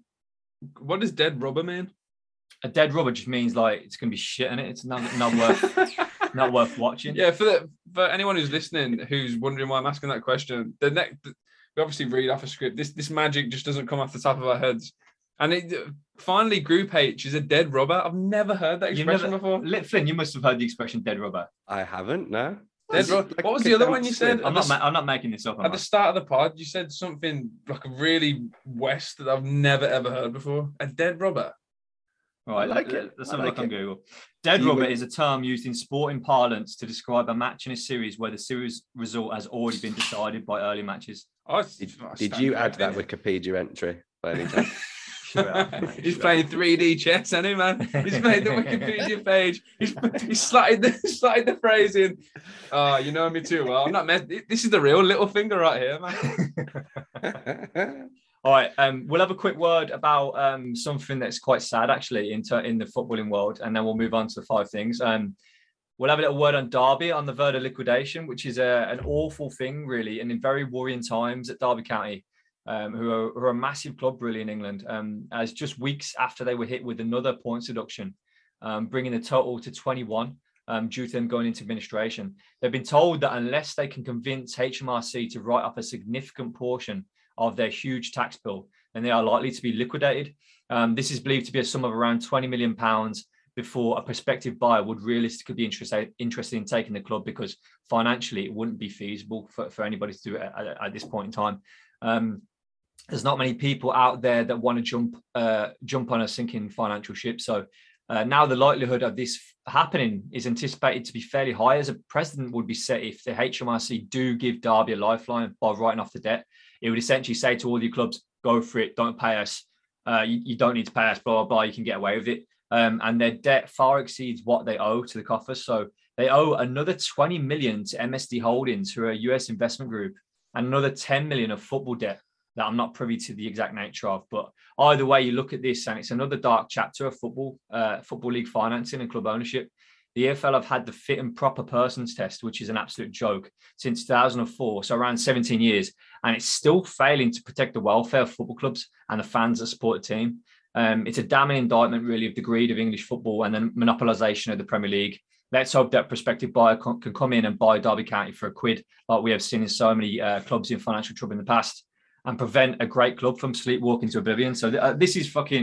dead rubber mean? A dead rubber just means like it's going to be shit in it. It's not worth not worth watching. Yeah, for anyone who's listening who's wondering why I'm asking that question, we obviously read off a script. This magic just doesn't come off the top of our heads. And finally, Group H is a dead rubber. I've never heard that expression before. Flynn, you must have heard the expression dead rubber. I haven't, no. What was the other one you said? I'm not making this up. At the start of the pod, you said something like a really West that I've never, ever heard before. A dead rubber. All right, let's have a look on Google. Dead rubber is a term used in sporting parlance to describe a match in a series where the series result has already been decided by early matches. Did you add that Wikipedia entry by any chance? He's playing 3D chess, isn't he, man? He's made the Wikipedia page. He's slotted the phrase in. Oh, you know me too well. I'm not this is the real little finger right here, man. All right, we'll have a quick word about something that's quite sad, actually, in the footballing world, and then we'll move on to the 5 things. We'll have a little word on Derby, on the verge of liquidation, which is an awful thing, really, and in very worrying times at Derby County, who are a massive club, really, in England, as just weeks after they were hit with another points deduction, bringing the total to 21 due to them going into administration. They've been told that unless they can convince HMRC to write off a significant portion of their huge tax bill, and they are likely to be liquidated. This is believed to be a sum of around £20 million before a prospective buyer would realistically be interested in taking the club, because financially it wouldn't be feasible for anybody to do it at this point in time. There's not many people out there that want to jump on a sinking financial ship. So now the likelihood of this happening is anticipated to be fairly high, as a precedent would be set if the HMRC do give Derby a lifeline by writing off the debt. It would essentially say to all your clubs, go for it, don't pay us. You don't need to pay us, blah, blah, blah, you can get away with it. And their debt far exceeds what they owe to the coffers. So they owe another 20 million to MSD Holdings, who are a US investment group, and another 10 million of football debt that I'm not privy to the exact nature of. But either way you look at this, and it's another dark chapter of football league financing and club ownership. The EFL have had the fit and proper persons test, which is an absolute joke, since 2004, so around 17 years, and it's still failing to protect the welfare of football clubs and the fans that support the team. It's a damning indictment, really, of the greed of English football and the monopolisation of the Premier League. Let's hope that prospective buyer can come in and buy Derby County for a quid, like we have seen in so many clubs in financial trouble in the past, and prevent a great club from sleepwalking to oblivion. So this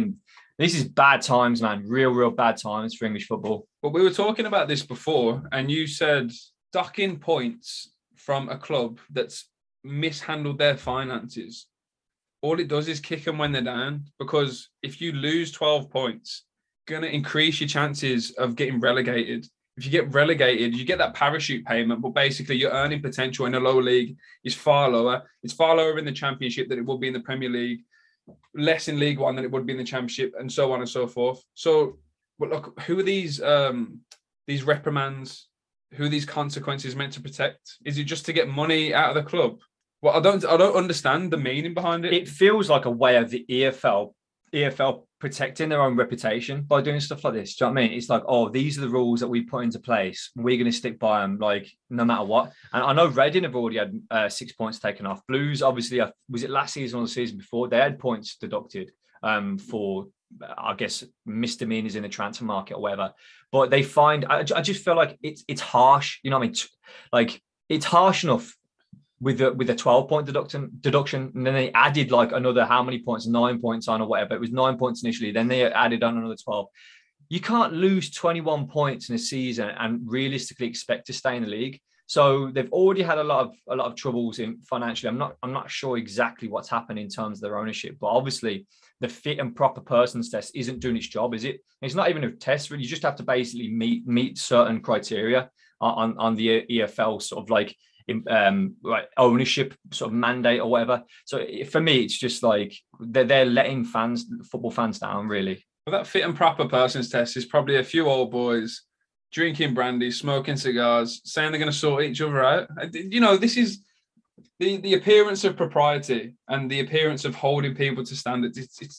is bad times, man. Real bad times for English football. Well, we were talking about this before, and you said docking points from a club that's mishandled their finances, all it does is kick them when they're down. Because if you lose 12 points, it's going to increase your chances of getting relegated. If you get relegated, you get that parachute payment, but basically your earning potential in a lower league is far lower. It's far lower in the Championship than it would be in the Premier League, less in League One than it would be in the Championship, and so on and so forth. So, but look, who are these reprimands who these consequences meant to protect? Is it just to get money out of the club? Well, I don't understand the meaning behind it. It feels like a way of the EFL protecting their own reputation by doing stuff like this. Do you know what I mean? It's like, oh, these are the rules that we put into place. We're going to stick by them, like, no matter what. And I know Reading have already had 6 points taken off. Blues, obviously, was it last season or the season before? They had points deducted for, I guess, misdemeanors in the transfer market or whatever. But they find, I just feel like it's harsh. You know what I mean? Like, it's harsh enough with a 12-point deduction, and then they added like another how many points, 9 points on or whatever. It was 9 points initially, then they added on another 12. You can't lose 21 points in a season and realistically expect to stay in the league. So they've already had a lot of troubles in financially. I'm not sure exactly what's happened in terms of their ownership, but obviously the fit and proper persons test isn't doing its job, is it? It's not even a test. Really, you just have to basically meet certain criteria on the EFL sort of like ownership sort of mandate or whatever. So for me, it's just like they're letting football fans down, really. Well, that fit and proper persons test is probably a few old boys drinking brandy, smoking cigars, saying they're going to sort each other out. You know, this is the appearance of propriety and the appearance of holding people to standards.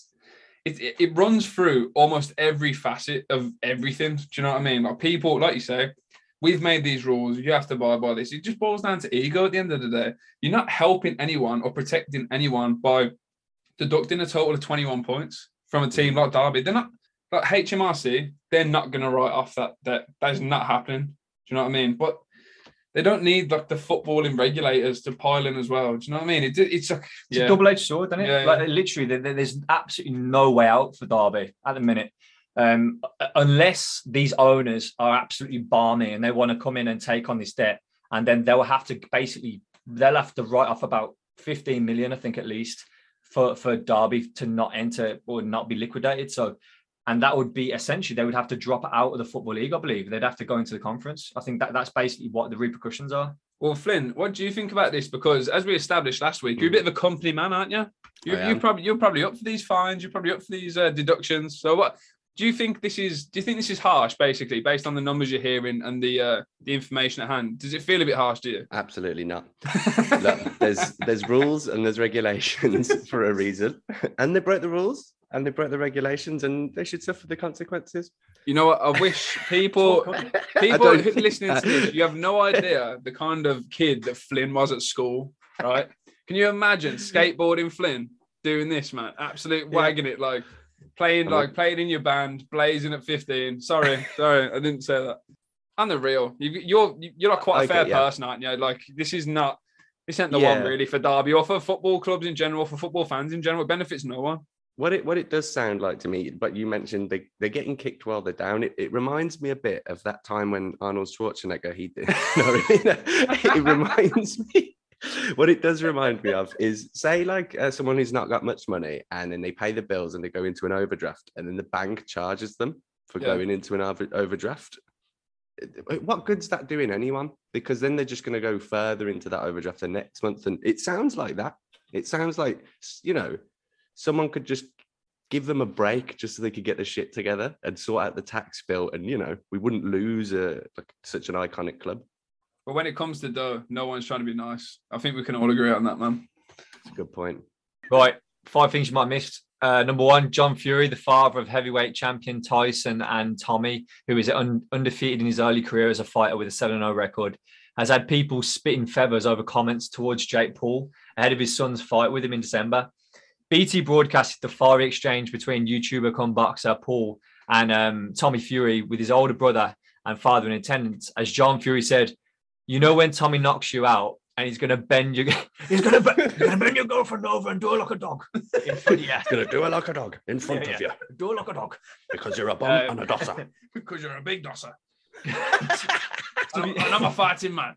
It runs through almost every facet of everything. Do you know what I mean? Like people, like you say, we've made these rules. You have to abide by this. It just boils down to ego at the end of the day. You're not helping anyone or protecting anyone by deducting a total of 21 points from a team like Derby. They're not, like HMRC, they're not going to write off that debt. That is not happening. Do you know what I mean? But they don't need like the footballing regulators to pile in as well. Do you know what I mean? It's a double-edged sword, isn't it? Yeah, like literally, there's absolutely no way out for Derby at the minute. Unless these owners are absolutely balmy and they want to come in and take on this debt, and then they'll have to write off about 15 million, I think, at least for Derby to not enter or not be liquidated. So, and that would be essentially they would have to drop out of the Football League, I believe. They'd have to go into the conference. I think that's basically what the repercussions are. Well, Flynn, what do you think about this? Because as we established last week, you're a bit of a company man, aren't you? You're probably up for these fines. You're probably up for these deductions. So what? Do you think this is harsh, basically, based on the numbers you're hearing and the information at hand? Does it feel a bit harsh to you? Absolutely not. Look, there's rules and there's regulations for a reason, and they broke the rules and they broke the regulations, and they should suffer the consequences. You know what? I wish people listening to this, you have no idea the kind of kid that Flynn was at school, right? Can you imagine skateboarding Flynn doing this, man? Absolute wagging it like. Playing in your band, blazing at 15. Sorry, I didn't say that. On the real, you're like quite a fair person, aren't you? Like this ain't the one really for Derby or for football clubs in general, for football fans in general. It benefits no one. What it does sound like to me, but you mentioned they're getting kicked while they're down. It reminds me a bit of that time when Arnold Schwarzenegger it reminds me. What it does remind me of is, say, like someone who's not got much money and then they pay the bills and they go into an overdraft and then the bank charges them for going into an overdraft. What good's that doing anyone? Because then they're just going to go further into that overdraft the next month. And it sounds like that. It sounds like, you know, someone could just give them a break just so they could get the shit together and sort out the tax bill. And, you know, we wouldn't lose such an iconic club. But when it comes to dough, no one's trying to be nice. I think we can all agree on that, man. That's a good point. Right. 5 things you might have missed. Number one, John Fury, the father of heavyweight champion Tyson and Tommy, who is undefeated in his early career as a fighter with a 7-0 record, has had people spitting feathers over comments towards Jake Paul ahead of his son's fight with him in December. BT broadcasted the fiery exchange between YouTuber cum boxer Paul and Tommy Fury with his older brother and father in attendance, as John Fury said, "You know when Tommy knocks you out and he's going to bend you, he's going to bend your girlfriend over and do it like a dog in front of you. He's going to do it like a dog in front of you. Do it like a dog because you're a bum and a dosser. Because you're a big dosser. and I'm a fighting man."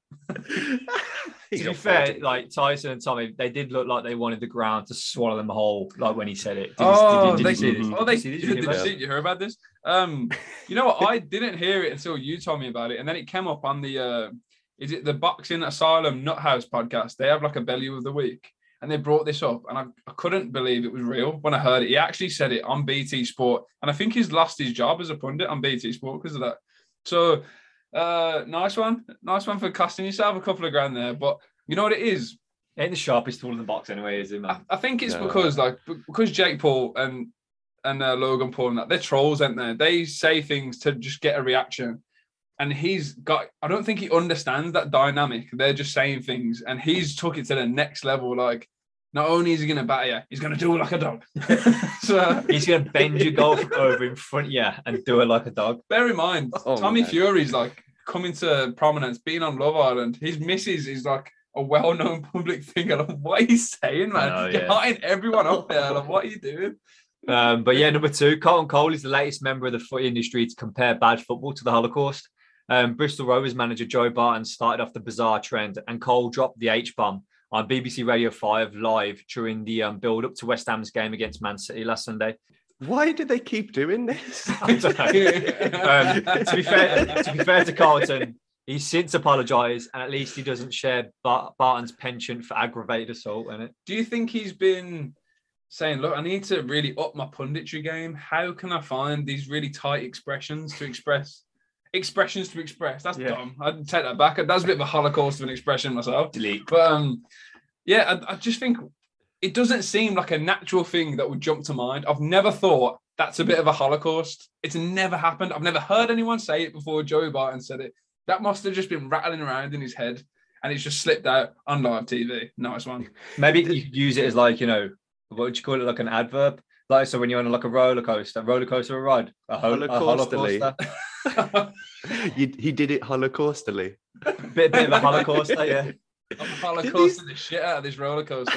To be fair, like Tyson and Tommy, they did look like they wanted the ground to swallow them whole, like when he said it. Did you see this? Did you hear about this? You know what? I didn't hear it until you told me about it, and then it came up on the is it the Boxing Asylum Nuthouse podcast? They have like a belly of the week, and they brought this up, and I couldn't believe it was real when I heard it. He actually said it on BT Sport, and I think he's lost his job as a pundit on BT Sport because of that. So Nice one for costing yourself a couple of grand there. But you know what it is? Ain't the sharpest tool in the box anyway, is it, man? I think it's No. because Jake Paul and Logan Paul and that, they're trolls, aren't they? They say things to just get a reaction. And I don't think he understands that dynamic. They're just saying things, and he's took it to the next level. Like, not only is he going to batter you, he's going to do it like a dog. So He's going to bend your goal from over in front of you and do it like a dog. bear in mind, Oh, Tommy man. Fury's like coming to prominence, being on Love Island. His missus is like a well-known public figure. Like, what are you saying, man? I know, You're yeah. hiding everyone up there. Like, what are you doing? But yeah, number 2, Carlton Cole is the latest member of the footy industry to compare bad football to the Holocaust. Bristol Rovers manager Joe Barton started off the bizarre trend, and Cole dropped the H-bomb on BBC Radio 5 live during the build-up to West Ham's game against Man City last Sunday. Why do they keep doing this? I don't know. To be fair to Carlton, he's since apologised, and at least he doesn't share Barton's penchant for aggravated assault in it. Do you think he's been saying, look, I need to really up my punditry game? How can I find these really tight expressions to express? That's Yeah. dumb. I'd take that back. That's a bit of a Holocaust of an expression myself. Delete. But yeah, I just think it doesn't seem like a natural thing that would jump to mind. I've never thought that's a bit of a Holocaust. It's never happened. I've never heard anyone say it before Joey Barton said it. That must have just been rattling around in his head, and it's just slipped out on live TV. Nice one. Maybe you could use it as like, what would you call it? Like an adverb? Like, so when you're on like a roller coaster or a ride? A Holocaustally. holocauster. He did it holocaustally. bit of a holocauster, yeah. I'm holocausting the shit out of this roller coaster.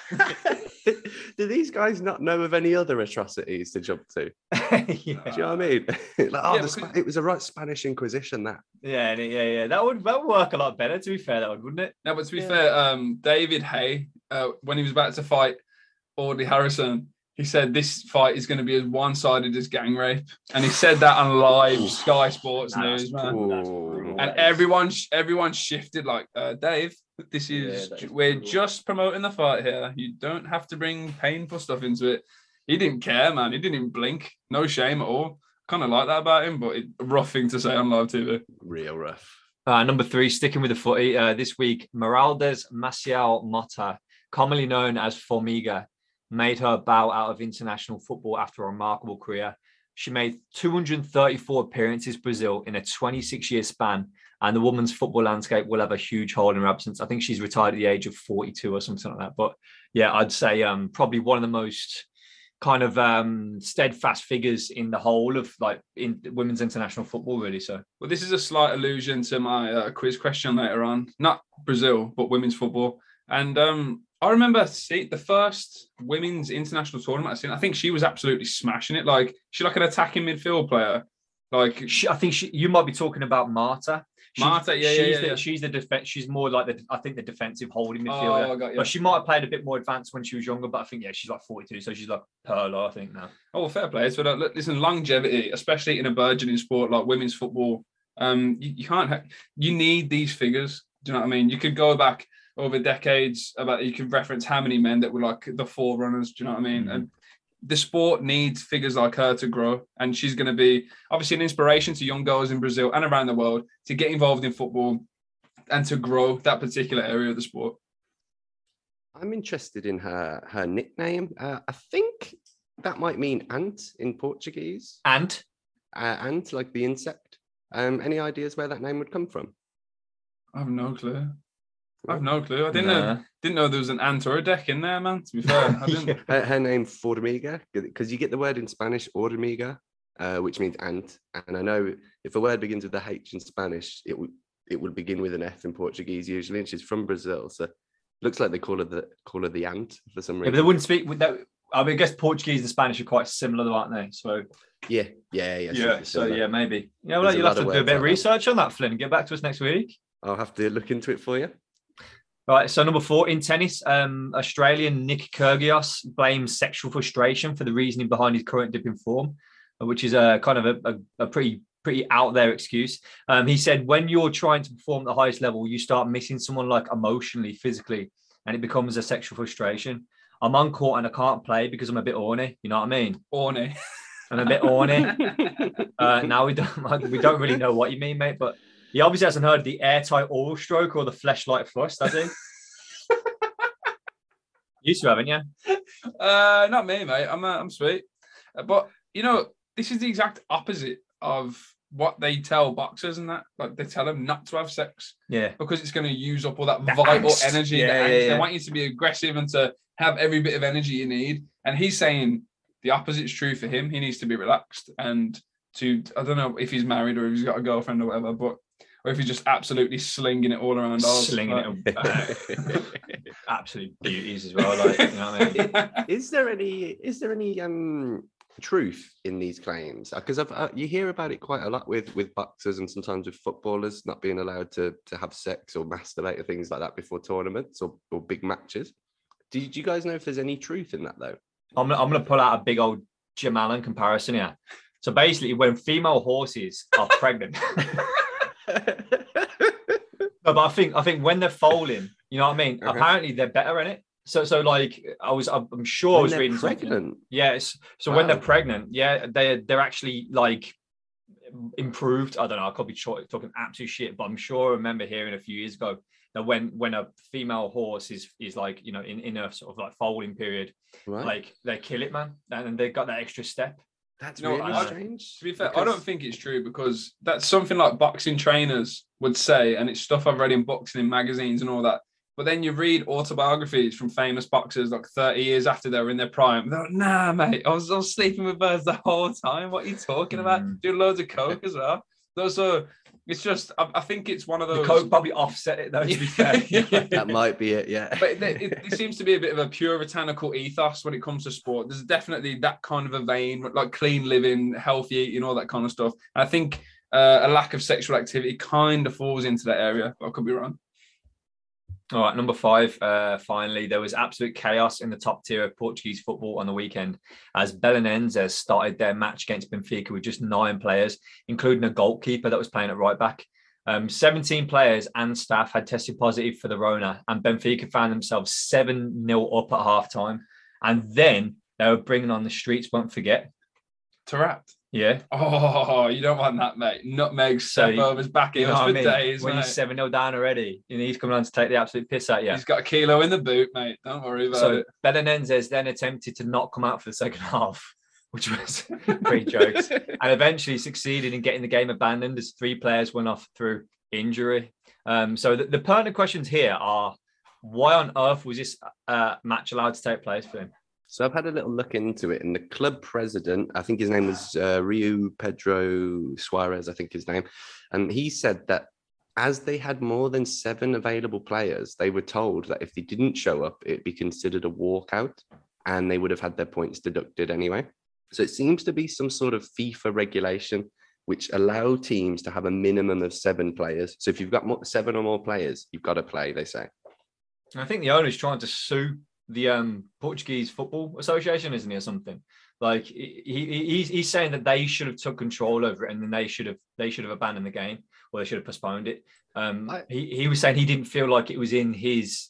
Do these guys not know of any other atrocities to jump to? yeah. Do you know what I mean? It was a right Spanish Inquisition, that. Yeah. That would work a lot better, to be fair, wouldn't it? No, but to be fair, David Hay, when he was about to fight Audley Harrison, he said this fight is going to be as one-sided as gang rape, and he said that on live Sky Sports News, man. Ooh. And everyone shifted like, Dave, this is we're just promoting the fight here. You don't have to bring painful stuff into it. He didn't care, man. He didn't even blink. No shame at all. Kind of like that about him, but a rough thing to say on live TV. Real rough. Number 3, sticking with the footy, this week, Meraldes Maciel Mota, commonly known as Formiga, made her bow out of international football after a remarkable career. She made 234 appearances for Brazil in a 26-year span, and the women's football landscape will have a huge hole in her absence. I think she's retired at the age of 42 or something like that. But yeah, I'd say probably one of the most kind of steadfast figures in the whole of like in women's international football, really. So, well, this is a slight allusion to my quiz question later on. Not Brazil, but women's football. And I remember the first women's international tournament I seen. I think she was absolutely smashing it. Like, she's like an attacking midfield player. Like, I think you might be talking about Marta. She's the defense. She's more like the defensive holding midfielder. Oh, I got you. But she might have played a bit more advanced when she was younger. But I think she's like 42, so she's like Perla, I think now. Oh, well, fair play. So listen, longevity, especially in a burgeoning sport like women's football, you can't. You need these figures. Do you know what I mean? You could go back over decades you could reference how many men that were like the forerunners. Do you know what I mean? And the sport needs figures like her to grow, and she's going to be obviously an inspiration to young girls in Brazil and around the world to get involved in football and to grow that particular area of the sport. I'm interested in her nickname. I think that might mean ant in Portuguese. Ant, Ant, like the insect. Any ideas where that name would come from? I have no clue. I didn't know there was an ant or a deck in there, man. To be fair, I didn't. Her name Formiga, because you get the word in Spanish hormiga, which means ant. And I know if a word begins with a H in Spanish, it would begin with an F in Portuguese usually. And she's from Brazil, so looks like they call her the ant for some reason. but they wouldn't speak with that. I mean, I guess Portuguese and Spanish are quite similar, though, aren't they? So Yeah. So maybe. Yeah, well, There's a you'll lot have to of do a words bit of like that. research on that, Flynn, and get back to us next week. I'll have to look into it for you. Right, so number 4 in tennis, Australian Nick Kyrgios blames sexual frustration for the reasoning behind his current dip in form, which is a kind of a pretty out there excuse. He said, when you're trying to perform at the highest level, you start missing someone like emotionally, physically, and it becomes a sexual frustration. I'm on court and I can't play because I'm a bit horny. You know what I mean? Orny. I'm a bit horny. Now we don't really know what you mean, mate, but He obviously hasn't heard of the airtight oral stroke or the fleshlight flush, does he? You two haven't you? Not me, mate. I'm sweet. But this is the exact opposite of what they tell boxers and that. Like they tell them not to have sex. Yeah. Because it's going to use up all that The vital angst. energy. Yeah, They yeah. want you to be aggressive and to have every bit of energy you need. And he's saying the opposite's true for him. He needs to be relaxed and I don't know if he's married or if he's got a girlfriend or whatever, or if he's just absolutely slinging it all around. Slinging it. Absolute beauties as well. Like, you know what I mean? Is there any truth in these claims? Because you hear about it quite a lot with boxers and sometimes with footballers not being allowed to have sex or masturbate or things like that before tournaments or big matches. Do you guys know if there's any truth in that though? I'm gonna pull out a big old Jim Allen comparison here. So basically, when female horses are pregnant, no, but I think when they're foaling, you know what I mean. Uh-huh. Apparently, they're better in it. So like I'm sure I was reading pregnant. something. Yes. So Wow. when they're pregnant, yeah, they're actually like improved. I don't know. I could be talking absolute shit, but I'm sure I remember hearing a few years ago that when a female horse is like, you know, in a sort of like foaling period, Right. like they kill it, man, and they've got that extra step. That's No, really I- strange. To be fair, I don't think it's true because that's something like boxing trainers would say, and it's stuff I've read in books and in magazines and all that. But then you read autobiographies from famous boxers like 30 years after they were in their prime. They're like, nah, mate, I was sleeping with birds the whole time. What are you talking about? Doing loads of coke as well. So it's just, I think it's one of those. The coke probably offset it though, to be fair. That might be it, yeah. But it seems to be a bit of a puritanical ethos when it comes to sport. There's definitely that kind of a vein, like clean living, healthy eating, all that kind of stuff. And I think a lack of sexual activity kind of falls into that area, but I could be wrong. All right, number 5. Finally, there was absolute chaos in the top tier of Portuguese football on the weekend as Belenenses started their match against Benfica with just 9 players, including a goalkeeper that was playing at right back. 17 players and staff had tested positive for the Rona, and Benfica found themselves 7-0 up at halftime. And then they were bringing on the streets, won't forget. Taarabt. Yeah. Oh, you don't want that, mate. Nutmeg So step overs back in You know us what for I mean? days, When mate. he's 7-0 down already, and he's coming on to take the absolute piss out of you. He's got a kilo in the boot, mate. Don't worry about So it. Belenenses then attempted to not come out for the second half, which was pretty jokes, and eventually succeeded in getting the game abandoned as 3 players went off through injury. So the pertinent questions here are, why on earth was this match allowed to take place for him? So I've had a little look into it, and the club president, I think his name was Rio Pedro Suarez, I think his name, and he said that as they had more than 7 available players, they were told that if they didn't show up, it'd be considered a walkout, and they would have had their points deducted anyway. So it seems to be some sort of FIFA regulation which allow teams to have a minimum of 7 players. So if you've got 7 or more players, you've got to play, they say. I think the owner's trying to sue the Portuguese Football Association, isn't he, or something? Like he's saying that they should have took control over it, and then they should have abandoned the game, or they should have postponed it. He was saying he didn't feel like it was in his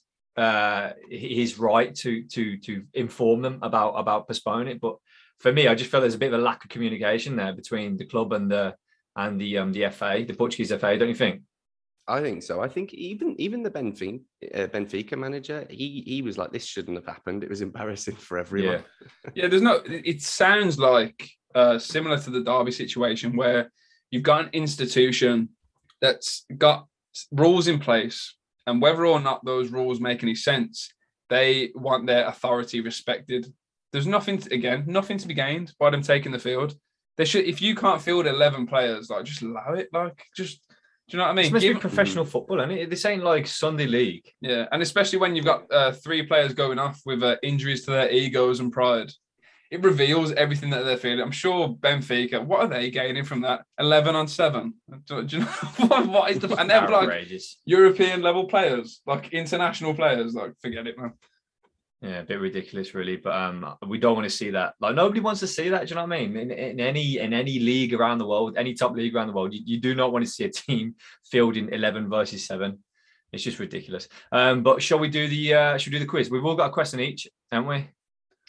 right to inform them about postponing it. But for me, I just felt there's a bit of a lack of communication there between the club and the FA, the Portuguese FA. Don't you think? I think so. I think even the Benfica manager, he was like, this shouldn't have happened. It was embarrassing for everyone. Yeah, it sounds like similar to the Derby situation where you've got an institution that's got rules in place, and whether or not those rules make any sense, they want their authority respected. There's nothing to be gained by them taking the field. They should, if you can't field 11 players, like just allow it. Like just, do you know what I mean? It's meant to be professional football, isn't it? This ain't like Sunday League. Yeah, and especially when you've got 3 players going off with injuries to their egos and pride, it reveals everything that they're feeling. I'm sure Benfica, what are they gaining from that? 11 on 7. Do you know what is the? And they're like Outrageous. European level players, like international players. Like, forget it, man. Yeah, a bit ridiculous, really. But we don't want to see that. Like, nobody wants to see that. Do you know what I mean? In any league around the world, any top league around the world, you do not want to see a team fielding 11 versus 7. It's just ridiculous. But shall we do the quiz? We've all got a question each, haven't we?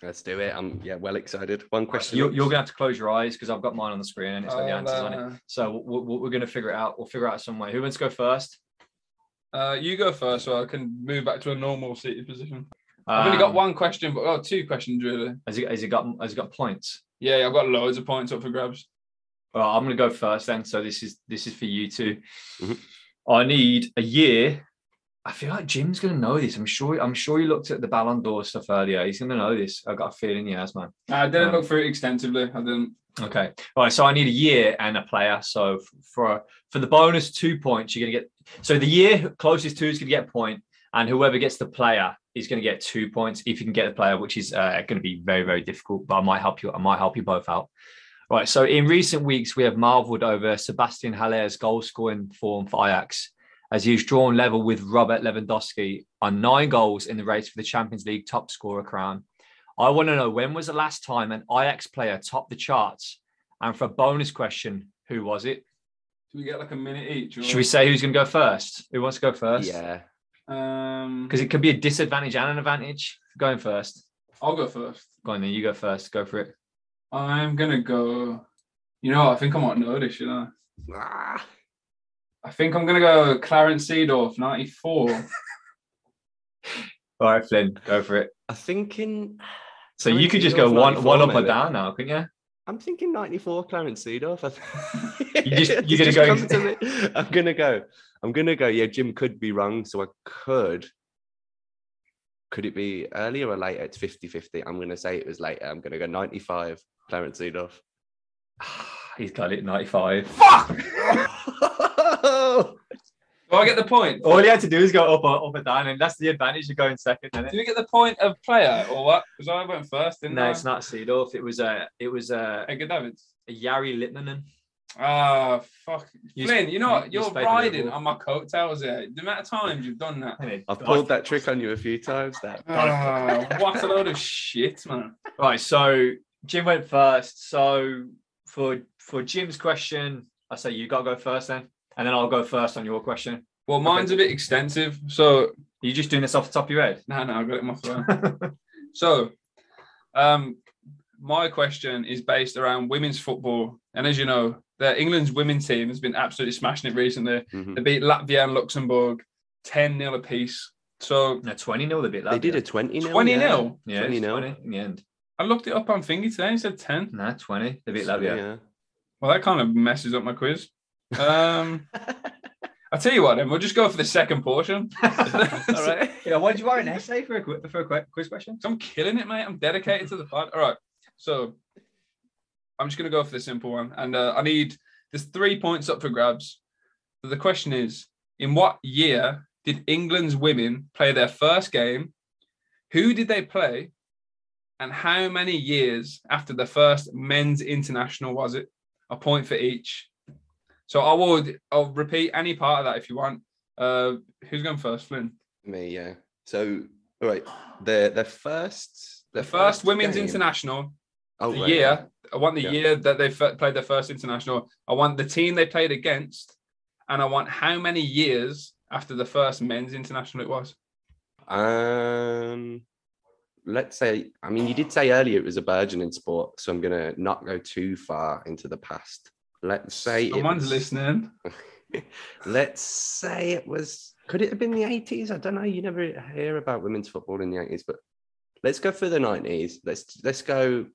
Let's do it. I'm well excited. One question. You're going to have to close your eyes because I've got mine on the screen and it's got the answers on it. no. So we're going to figure it out. We'll figure out some way. Who wants to go first? You go first, so I can move back to a normal seated position. I've only got one question, but two questions really. Has he got points? Yeah, I've got loads of points up for grabs. Well, I'm going to go first then. So this is for you two. Mhm. I need a year. I feel like Jim's going to know this. I'm sure he looked at the Ballon d'Or stuff earlier. He's going to know this. I've got a feeling he has, man. I didn't look through it extensively. I didn't. Okay. All right. So I need a year and a player. So for the bonus 2 points, you're going to get. So the year closest to is going to get a point, and whoever gets the player is going to get 2 points if you can get the player, which is going to be very, very difficult. But I might help you both out. Right. So in recent weeks, we have marvelled over Sebastian Haller's goal scoring form for Ajax, as he's drawn level with Robert Lewandowski on 9 goals in the race for the Champions League top scorer crown. I want to know, when was the last time an Ajax player topped the charts? And for a bonus question, who was it? Do we get like a minute each? Or... Should we say who's going to go first? Who wants to go first? Yeah. Because it could be a disadvantage and an advantage for going first. I'll go first. Go on then, you go first. Go for it. I'm going to go... I think I might know this, I think I'm going to go Clarence Seedorf, 94. All right, Flynn, go for it. I'm thinking. So you could just go one up or down now, couldn't you? I'm thinking 94, Clarence Seedorf. You're going to go. I'm going to go. Yeah, Jim could be wrong. So I could. Could it be earlier or later? It's 50-50. I'm going to say it was later. I'm going to go 95, Clarence Seedorf. He's got it, 95. Fuck! Do I get the point? All he had to do is go up or down, and that's the advantage of going second, isn't it? Do we get the point of player or what? Because I went first, didn't I? No, it's not Seedorf. It was Edgar Davids. Jari Litmanen. Ah, fuck. Flynn, you know what? you You're spoke riding about- on my coattails here. The amount of times you've done that. I've pulled that trick on you a few times. What a load of shit, man. Right, so Jim went first. So for Jim's question, I say you got to go first then, and then I'll go first on your question. Well, mine's a bit extensive, so Are you just doing this off the top of your head? no, I got it in my phone. So, my question is based around women's football, and as you know, the England's women's team has been absolutely smashing it recently. Mhm. They beat Latvia and Luxembourg 10-0 apiece. So No, 20-0 they beat that. They did a 20-0. 20-0. Yeah, 20 it's nil. 20 in the end. I looked it up on Thingy today and it said 10. Nah, 20. They beat So, Latvia. yeah. Well, that kind of messes up my quiz. I'll tell you what, then we'll just go for the second portion. All right. Yeah, why did you write an essay for a quiz question? I'm killing it, mate. I'm dedicated to the pod. All right. So I'm just going to go for the simple one. And there's 3 points up for grabs. So the question is, in what year did England's women play their first game? Who did they play? And how many years after the first men's international was it? A point for each. So I'll repeat any part of that if you want. Who's going first, Flynn? Me, yeah. So, all right. The first women's game. international. Oh, The right, year. I want the Yeah. year that they played their first international. I want the team they played against, and I want how many years after the first men's international it was. Let's say. I mean, you did say earlier it was a burgeoning sport, so I'm gonna not go too far into the past. Let's say Someone's listening. Let's say it was. Could it have been the 80s? I don't know. You never hear about women's football in the 80s, but let's go for the 90s. Let's go.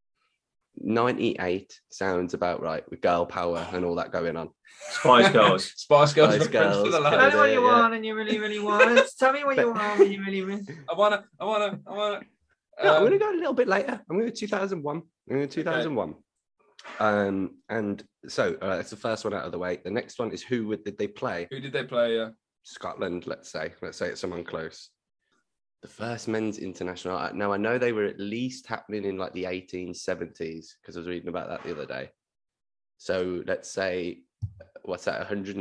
98 sounds about right with girl power and all that going on. Spice Girls. Spice Girls. Spice reference Girls, to the yeah. line. Tell me what you Yeah. want and you really, really want. Tell me what you want and you really, really. I wanna. No, I'm going to go a little bit later. I'm going to 2001. I'm going to 2001. And so that's the first one out of the way. The next one is did they play? Who did they play? Scotland, let's say. Let's say it's someone close. The first men's international. Now, I know they were at least happening in like the 1870s because I was reading about that the other day. So let's say, what's that,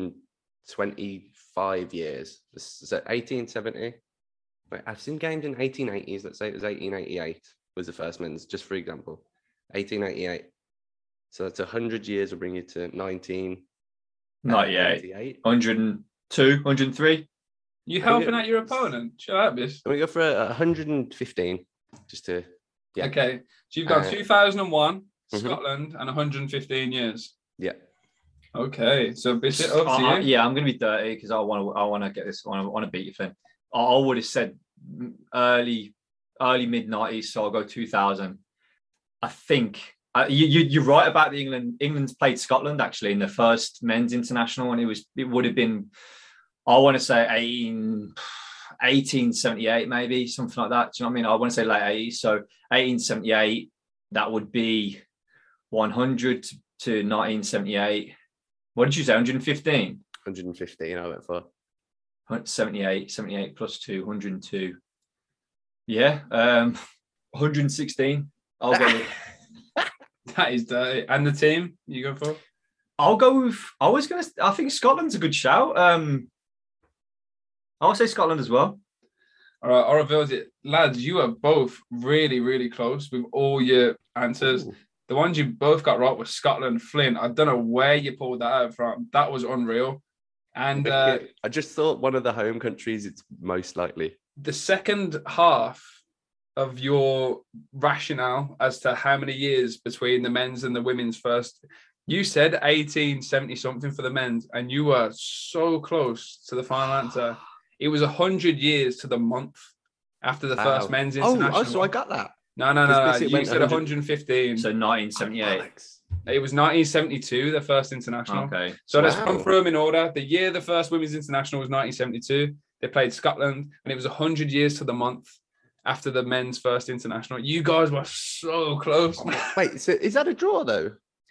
125 years? Is that 1870? Wait, I've seen games in 1880s. Let's say it was 1888 was the first men's, just for example. 1888. So that's 100 years will bring you to 98. 102, 103. You helping out your opponent? Shut up, this. Let me go for 115, just to Yeah. Okay. So you've got 2001, Mhm. Scotland, and 115 years. Yeah. Okay. So Bissett, up to you. Yeah, I'm going to be dirty because I want to get this. I want to beat you, Finn. I would have said early mid 90s, so I'll go 2000. I think you're right about the England's played Scotland actually in the first men's international, and it would have been, I want to say 1878 maybe, something like that. Do you know what I mean? I want to say late 80s, so 1878. That would be 100 to 1978. What did you say? 115. 115. I went for 78 plus 2, 102. Yeah, 116. I'll go. That is dirty. And the team you go for? I'll go with. I think Scotland's a good shout. I'll say Scotland as well. All right, I'll reveal it. Lads, you are both really, really close with all your answers. Ooh. The ones you both got right were Scotland. Flynn, I don't know where you pulled that out from. That was unreal. And I just thought one of the home countries, it's most likely. the second half of your rationale as to how many years between the men's and the women's first, you said 1870 something for the men's, and you were so close to the final answer. It was 100 years to the month after the first men's international. Oh, so I got that. No. You said 115. So 1978. It was 1972, the first international. Okay. So let's run through them in order. The year the first women's international was 1972. They played Scotland, and it was 100 years to the month after the men's first international. You guys were so close. Wait, so is that a draw though?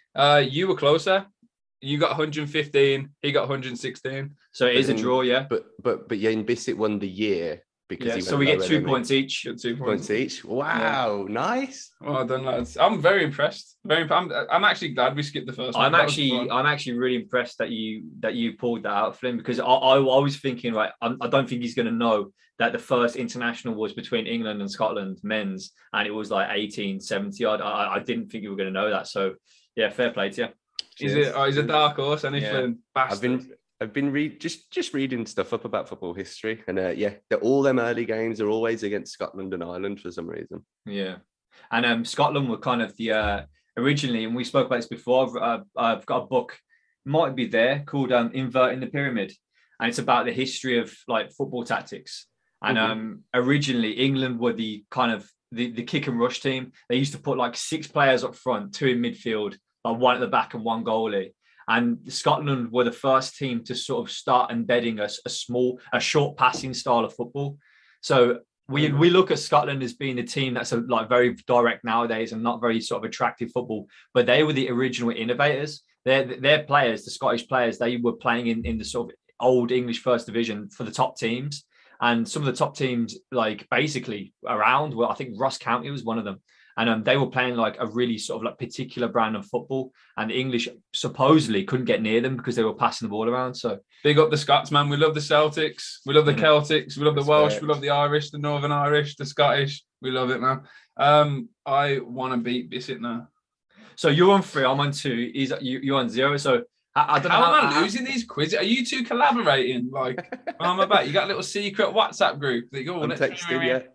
You were closer. You got 115. He got 116. So it is a draw, yeah. But Ian Bissett won the year because Yeah, he so went we get lower 2 than me. points each. Got 2 Points each. Wow, nice. Well done, lads. I'm very impressed. I'm actually glad we skipped the first one. I'm actually really impressed that you pulled that out, Flynn, because I was thinking, right, I don't think he's going to know that the first international was between England and Scotland men's, and it was like 1870. I didn't think you were going to know that. So yeah, fair play to you. He's a dark horse, and he's Flynn. I've been just reading stuff up about football history, and all them early games are always against Scotland and Ireland for some reason. Yeah, and Scotland were kind of the originally, and we spoke about this before. I've got a book, might be there, called "Inverting the Pyramid," and it's about the history of like football tactics. And originally, England were the kind of the kick and rush team. They used to put like 6 players up front, 2 in midfield, like 1 at the back and 1 goalie. And Scotland were the first team to sort of start embedding a short passing style of football. So we look at Scotland as being a team that's like very direct nowadays and not very sort of attractive football, but they were the original innovators. Their players, the Scottish players, they were playing in the sort of old English first division for the top teams. And some of the top teams, like basically around, well, I think Ross County was one of them. And they were playing like a really sort of like particular brand of football, and the English supposedly couldn't get near them because they were passing the ball around. So big up the Scots, man. We love the Celtics. We love the Celtics. We love the Welsh. We love the Irish, the Northern Irish, the Scottish. We love it, man. I want to beat Bissett now. So you're on 3, I'm on 2. You're on 0. So I don't know. How am I losing these quizzes? Are you two collaborating? Like, I'm about. You got a little secret WhatsApp group that you go. I'm texting you.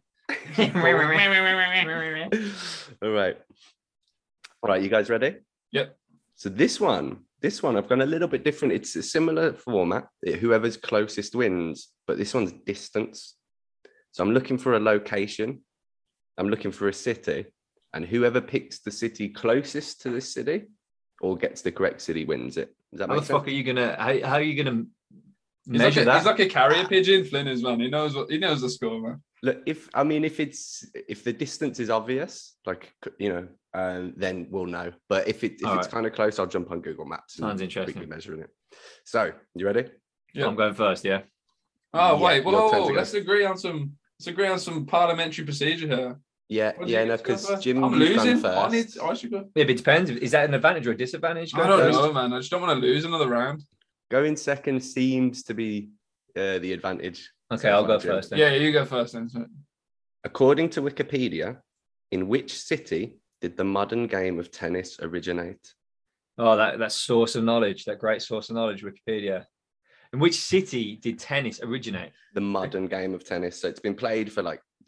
All right, you guys ready? Yep. So this one I've gone a little bit different. It's a similar format. Whoever's closest wins, but this one's distance. So I'm looking for a location. I'm looking for a city, and whoever picks the city closest to this city or gets the correct city wins it. Does that make sense? How the fuck are you gonna? How are you gonna measure that? He's like a carrier pigeon, Flynn is, man. He knows the score, man. Look, if the distance is obvious, like, then we'll know. But if it's kind of close, I'll jump on Google Maps. Sounds interesting. Quickly measuring it. So, you ready? Yeah. I'm going first. Yeah. Oh wait, whoa! Let's agree on some parliamentary procedure here. Yeah, no, because Jim, I'm you've losing. gone first. I should go. Yeah, but it depends. Is that an advantage or a disadvantage? I don't know, man. I just don't want to lose another round. Going second seems to be the advantage. Okay, I'll go first then. Yeah, you go first then. According to Wikipedia, in which city did the modern game of tennis originate? Oh, that source of knowledge, that great source of knowledge, Wikipedia. In which city did tennis originate? The modern game of tennis. So it's been played for like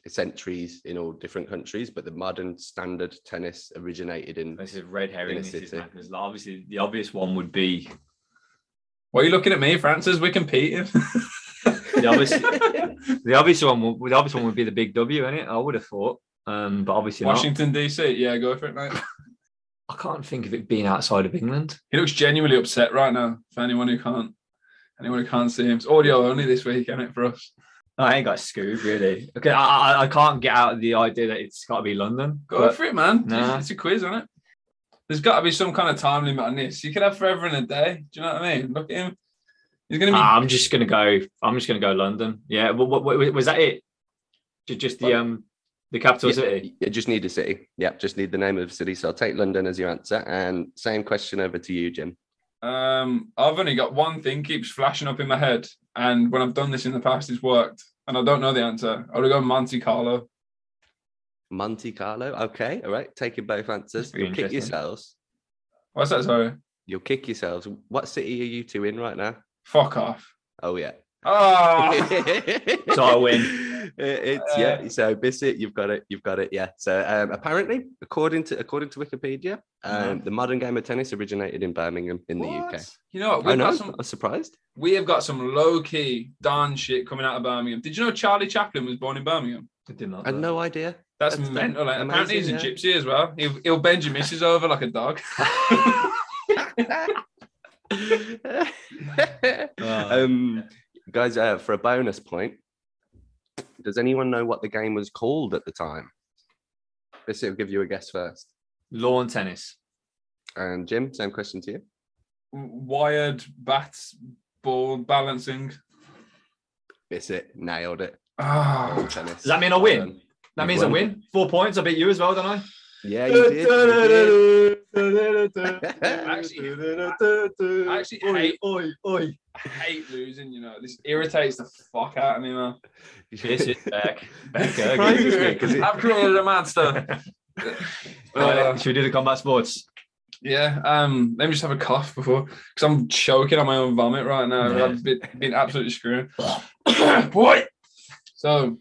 centuries in all different countries, but the modern standard tennis originated in. This is red herring. In a This is, city. man, 'cause obviously the obvious one would be Why are you looking at me, Francis? We're competing. the obvious one would be the big W, innit? I would have thought. But obviously not. Washington, DC. Yeah, go for it, mate. I can't think of it being outside of England. He looks genuinely upset right now. For anyone who can't see him, it's audio only this week, isn't it, for us? I ain't got Scoob really. Okay, I can't get out of the idea that it's got to be London. Go for it, man. Nah. It's a quiz, isn't it? There's got to be some kind of time limit on this. You could have forever and a day. Do you know what I mean? Look at him. He's gonna be. I'm just gonna go London. Yeah. What was that? It? Just the capital city. You just need a city. Yeah, just need the name of the city. So I'll take London as your answer. And same question over to you, Jim. I've only got one thing keeps flashing up in my head, and when I've done this in the past, it's worked, and I don't know the answer. I'll go Monte Carlo. Monte Carlo. Okay, all right. Taking both answers. Pretty You'll kick interesting. yourselves. What's that? Sorry. You'll kick yourselves. What city are you two in right now? Fuck off. Oh yeah. Oh. So I win. Yeah. So Bissett, you've got it. Yeah. So apparently, according to Wikipedia, the modern game of tennis originated in Birmingham in the UK. You know what? I know. I'm surprised. We have got some low key darn shit coming out of Birmingham. Did you know Charlie Chaplin was born in Birmingham? I did not. I had no idea. That's mental. amazing, Apparently he's a yeah. gypsy as well. He'll bend your missus over like a dog. Guys, for a bonus point, does anyone know what the game was called at the time? Bissett will give you a guess first. Lawn tennis. And Jim, same question to you. Wired bats, ball balancing. Bissett nailed it. Oh, Lawn tennis. Does that mean I win? Well done. That You means I won. win. 4 points. I beat you as well, don't I? Yeah, you did. You did. I actually hate, oi. I hate losing, you know. This irritates the fuck out of me, man. Piss it back. Surprises me, 'cause it- I've created a monster. Should we do the combat sports? Yeah, let me just have a cough before, because I'm choking on my own vomit right now. Yeah. I've been absolutely screwed. Boy! So,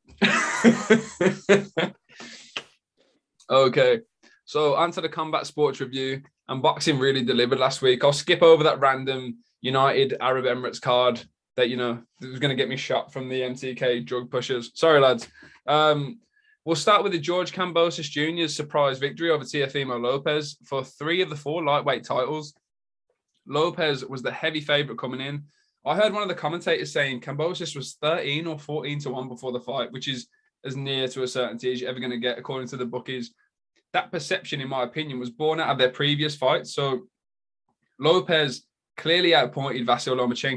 okay. So, onto the combat sports review. And boxing really delivered last week. I'll skip over that random United Arab Emirates card that, you know, was going to get me shot from the MTK drug pushers. Sorry, lads. We'll start with the George Kambosos Jr.'s surprise victory over Teofimo Lopez for 3 of the 4 lightweight titles. Lopez was the heavy favourite coming in. I heard one of the commentators saying Kambosos was 13 or 14-1 before the fight, which is as near to a certainty as you're ever going to get, according to the bookies. That perception, in my opinion, was born out of their previous fights. So Lopez clearly outpointed Vasyl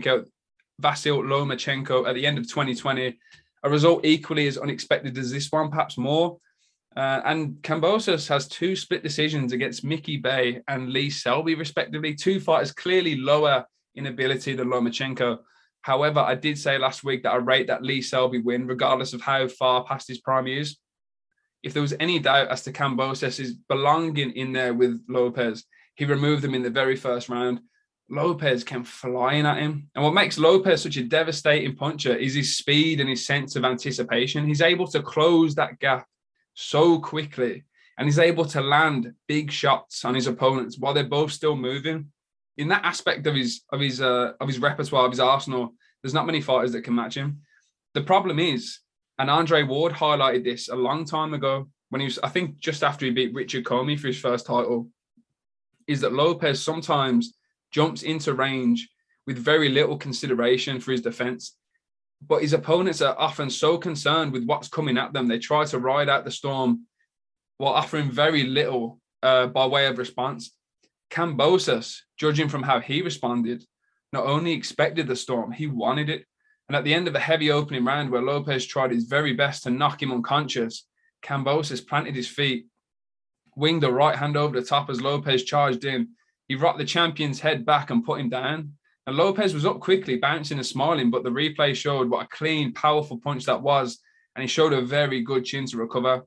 Lomachenko at the end of 2020. A result equally as unexpected as this one, perhaps more. And Kambosos has 2 split decisions against Mickey Bay and Lee Selby, respectively. 2 fighters clearly lower in ability than Lomachenko. However, I did say last week that I rate that Lee Selby win, regardless of how far past his prime he is. If there was any doubt as to Kambosos' belonging in there with Lopez, he removed him in the very first round. Lopez came flying at him. And what makes Lopez such a devastating puncher is his speed and his sense of anticipation. He's able to close that gap so quickly, and he's able to land big shots on his opponents while they're both still moving. In that aspect of his repertoire, of his arsenal, there's not many fighters that can match him. The problem is, and Andre Ward highlighted this a long time ago when he was, I think, just after he beat Richard Comey for his first title, is that Lopez sometimes jumps into range with very little consideration for his defense. But his opponents are often so concerned with what's coming at them, they try to ride out the storm while offering very little by way of response. Kambosos, judging from how he responded, not only expected the storm, he wanted it. And at the end of a heavy opening round where Lopez tried his very best to knock him unconscious, Kambosos planted his feet, winged a right hand over the top as Lopez charged in. He rocked the champion's head back and put him down. And Lopez was up quickly, bouncing and smiling, but the replay showed what a clean, powerful punch that was, and he showed a very good chin to recover.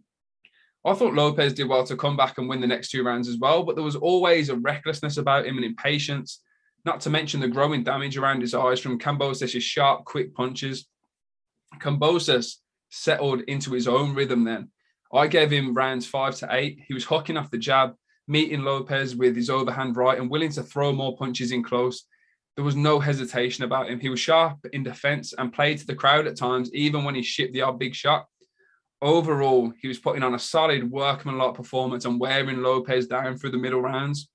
I thought Lopez did well to come back and win the next 2 rounds as well, but there was always a recklessness about him and impatience, not to mention the growing damage around his eyes from Kambosos' sharp, quick punches. Kambosos settled into his own rhythm then. I gave him rounds 5 to 8. He was hooking off the jab, meeting Lopez with his overhand right and willing to throw more punches in close. There was no hesitation about him. He was sharp in defense and played to the crowd at times, even when he shipped the odd big shot. Overall, he was putting on a solid workmanlike performance and wearing Lopez down through the middle rounds.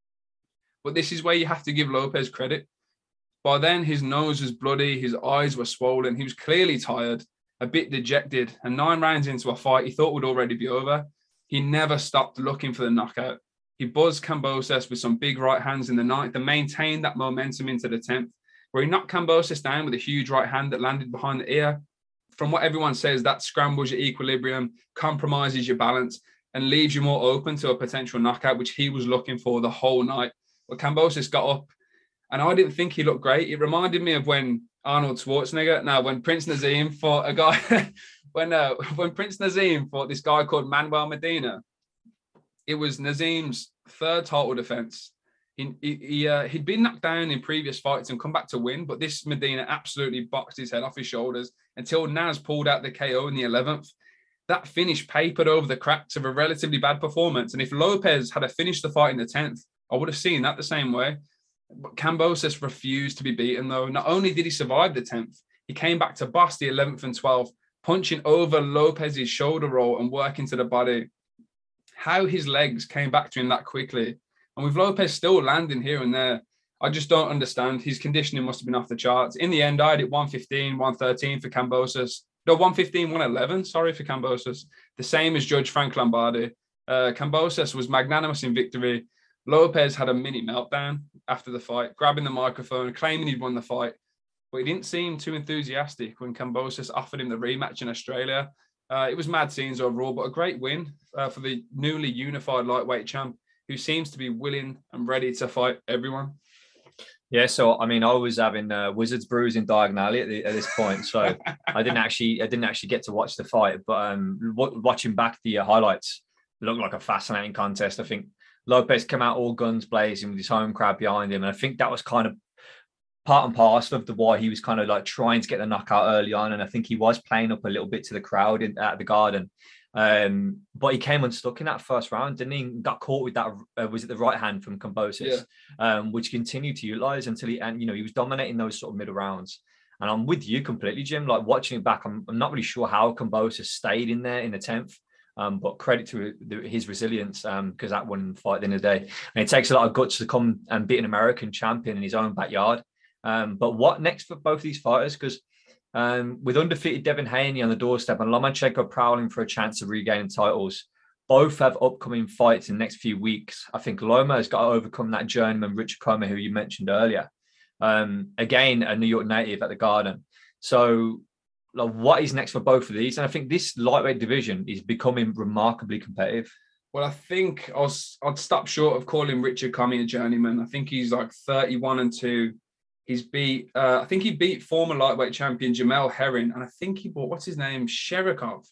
But this is where you have to give Lopez credit. By then, his nose was bloody, his eyes were swollen, he was clearly tired, a bit dejected, and 9 rounds into a fight he thought would already be over. He never stopped looking for the knockout. He buzzed Kambosos with some big right hands in the 9th and maintained that momentum into the 10th, where he knocked Kambosos down with a huge right hand that landed behind the ear. From what everyone says, that scrambles your equilibrium, compromises your balance, and leaves you more open to a potential knockout, which he was looking for the whole night. But Kambosos got up, and I didn't think he looked great. It reminded me of when Arnold Schwarzenegger, when Prince Nazim fought a guy, when Prince Nazim fought this guy called Manuel Medina. It was Nazim's 3rd title defense. He'd been knocked down in previous fights and come back to win, but this Medina absolutely boxed his head off his shoulders until Naz pulled out the KO in the 11th. That finish papered over the cracks of a relatively bad performance. And if Lopez had finished the fight in the 10th, I would have seen that the same way. But Kambosos refused to be beaten, though. Not only did he survive the 10th, he came back to boss the 11th and 12th, punching over Lopez's shoulder roll and working to the body. How his legs came back to him that quickly. And with Lopez still landing here and there, I just don't understand. His conditioning must have been off the charts. In the end, I had it 115, 113 for Kambosos. No, 115, 111, sorry, for Kambosos. The same as Judge Frank Lombardi. Kambosos was magnanimous in victory. Lopez had a mini meltdown after the fight, grabbing the microphone, claiming he'd won the fight. But he didn't seem too enthusiastic when Kambosos offered him the rematch in Australia. It was mad scenes overall, but a great win for the newly unified lightweight champ, who seems to be willing and ready to fight everyone. Yeah, so I mean, I was having Wizards brews in Diagon Alley at this point, so I didn't actually get to watch the fight. But watching back the highlights, it looked like a fascinating contest. I think Lopez came out all guns blazing with his home crowd behind him, and I think that was kind of part and parcel of why he was kind of like trying to get the knockout early on, and I think he was playing up a little bit to the crowd at the Garden. But he came unstuck in that first round, didn't he? Got caught with that, was it the right hand from Kambosos, which continued to utilize until he was dominating those sort of middle rounds. And I'm with you completely, Jim. Like watching it back, I'm not really sure how Kambosos stayed in there in the 10th. But credit to his resilience, because that won the fight at the end of the day. And it takes a lot of guts to come and beat an American champion in his own backyard. But what next for both these fighters? Because with undefeated Devin Haney on the doorstep and Lomachenko prowling for a chance of regaining titles, both have upcoming fights in the next few weeks. I think Loma has got to overcome that journeyman, Richard Comer, who you mentioned earlier. Again, a New York native at the Garden. So like, what is next for both of these? And I think this lightweight division is becoming remarkably competitive. Well, I think I'd stop short of calling Richard Comer a journeyman. I think he's like 31-2. He's beat, I think he beat former lightweight champion Jamel Herring, and I think he bought, what's his name? Shafikov,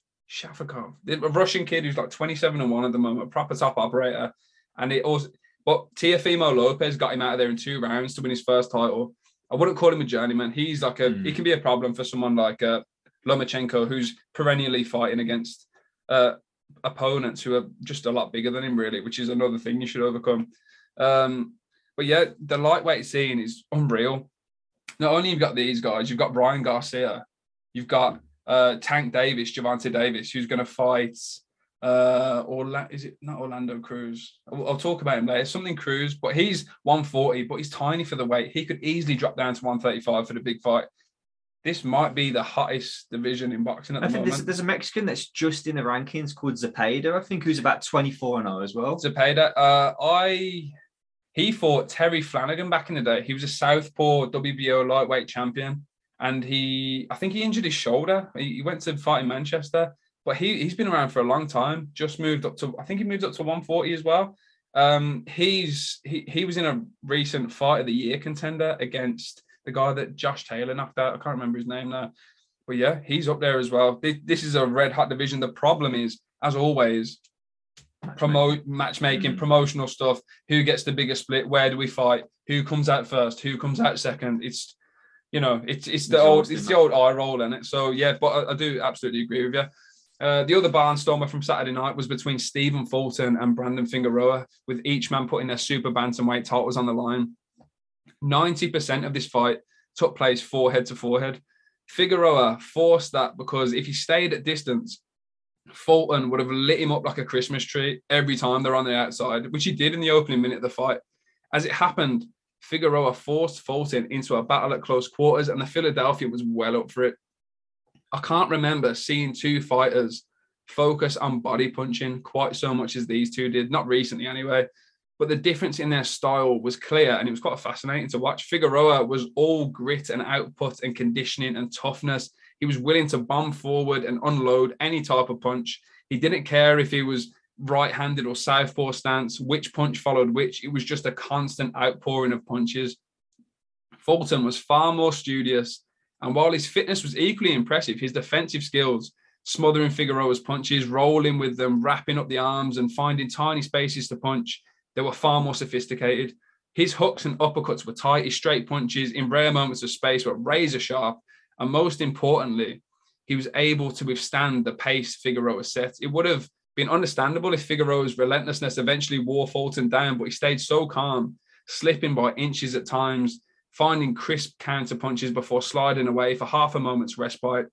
a Russian kid who's like 27-1 at the moment, a proper top operator. And it also, but Teofimo Lopez got him out of there in 2 rounds to win his first title. I wouldn't call him a journeyman. He's like he can be a problem for someone like Lomachenko, who's perennially fighting against opponents who are just a lot bigger than him, really, which is another thing you should overcome. But yeah, the lightweight scene is unreal. Not only you've got these guys, you've got Ryan Garcia, you've got Tank Davis, Gervonta Davis, who's going to fight. Is it not Orlando Cruz? I'll talk about him later. Something Cruz, but he's 140, but he's tiny for the weight. He could easily drop down to 135 for the big fight. This might be the hottest division in boxing at the moment. I think there's a Mexican that's just in the rankings called Zepeda, I think, who's about 24-0 as well. Zepeda, he fought Terry Flanagan back in the day. He was a southpaw WBO lightweight champion, and I think he injured his shoulder. He went to fight in Manchester, but he's been around for a long time. Just moved up to, I think he moved up to 140 as well. He was in a recent fight of the year contender against the guy that Josh Taylor knocked out. I can't remember his name now, but yeah, he's up there as well. This is a red hot division. The problem is, as always, matchmaking, promotional stuff. Who gets the bigger split? Where do we fight? Who comes out first? Who comes out second? you know, it's the old eye roll, isn't it? So yeah, but I do absolutely agree with you. The other barnstormer from Saturday night was between Stephen Fulton and Brandon Figueroa, with each man putting their super bantamweight titles on the line. 90% of this fight took place forehead to forehead. Figueroa forced that because if he stayed at distance, Fulton would have lit him up like a Christmas tree every time they're on the outside, which he did in the opening minute of the fight. As it happened, Figueroa forced Fulton into a battle at close quarters, and the Philadelphian was well up for it. I can't remember seeing two fighters focus on body punching quite so much as these two did, not recently anyway, but the difference in their style was clear, and it was quite fascinating to watch. Figueroa was all grit and output and conditioning and toughness. He was willing to bomb forward and unload any type of punch. He didn't care if he was right-handed or southpaw stance, which punch followed which. It was just a constant outpouring of punches. Fulton was far more studious, and while his fitness was equally impressive, his defensive skills, smothering Figueroa's punches, rolling with them, wrapping up the arms and finding tiny spaces to punch, they were far more sophisticated. His hooks and uppercuts were tight. His straight punches in rare moments of space were razor sharp. And most importantly, he was able to withstand the pace Figueroa set. It would have been understandable if Figueroa's relentlessness eventually wore Fulton down, but he stayed so calm, slipping by inches at times, finding crisp counter punches before sliding away for half a moment's respite.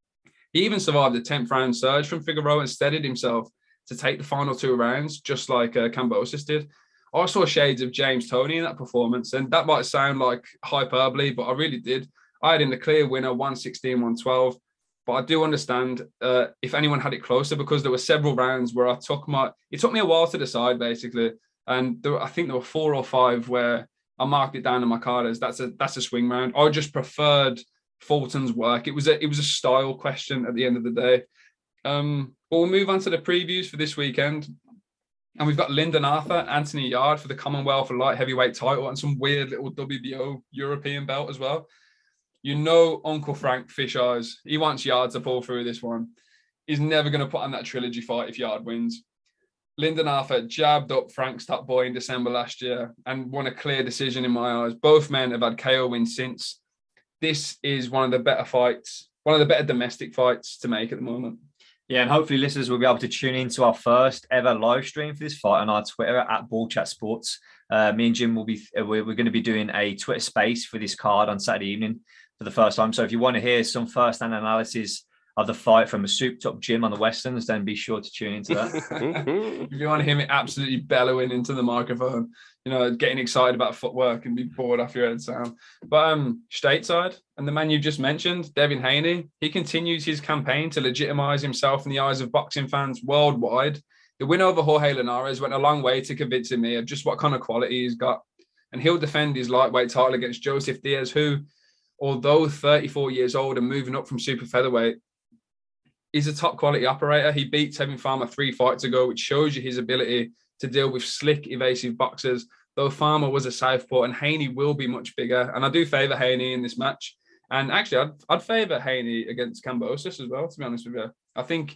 He even survived a 10th round surge from Figueroa and steadied himself to take the final 2 rounds, just like Kambosos did. I saw shades of James Toney in that performance, and that might sound like hyperbole, but I really did. I had him the clear winner, 116, 112. But I do understand if anyone had it closer, because there were several rounds where it took me a while to decide, basically. And I think there were 4 or 5 where I marked it down in my card as that's a swing round. I just preferred Fulton's work. It was a style question at the end of the day. But we'll move on to the previews for this weekend. And we've got Lyndon Arthur, Anthony Yard for the Commonwealth light heavyweight title, and some weird little WBO European belt as well. You know, Uncle Frank Fish Eyes, he wants Yard to pull through this one. He's never going to put on that trilogy fight if Yard wins. Lyndon Arthur jabbed up Frank's top boy in December last year and won a clear decision in my eyes. Both men have had KO wins since. This is one of the better fights, one of the better domestic fights to make at the moment. Yeah, and hopefully listeners will be able to tune into our first ever live stream for this fight on our Twitter at Ball Chat Sports. Me and Jim we're going to be doing a Twitter space for this card on Saturday evening for the first time. So if you want to hear some first-hand analysis of the fight from a souped-up Jim on the Westerns, then be sure to tune into that. If you want to hear me absolutely bellowing into the microphone, getting excited about footwork and be bored off your head sound. But stateside, and the man you just mentioned, Devin Haney, he continues his campaign to legitimize himself in the eyes of boxing fans worldwide. The win over Jorge Linares went a long way to convincing me of just what kind of quality he's got. And he'll defend his lightweight title against Joseph Diaz, who, although 34 years old and moving up from super featherweight, is a top quality operator. He beat Tevin Farmer 3 fights ago, which shows you his ability to deal with slick, evasive boxers. Though Farmer was a southpaw, and Haney will be much bigger. And I do favour Haney in this match. And actually, I'd favour Haney against Kambosos as well, to be honest with you. I think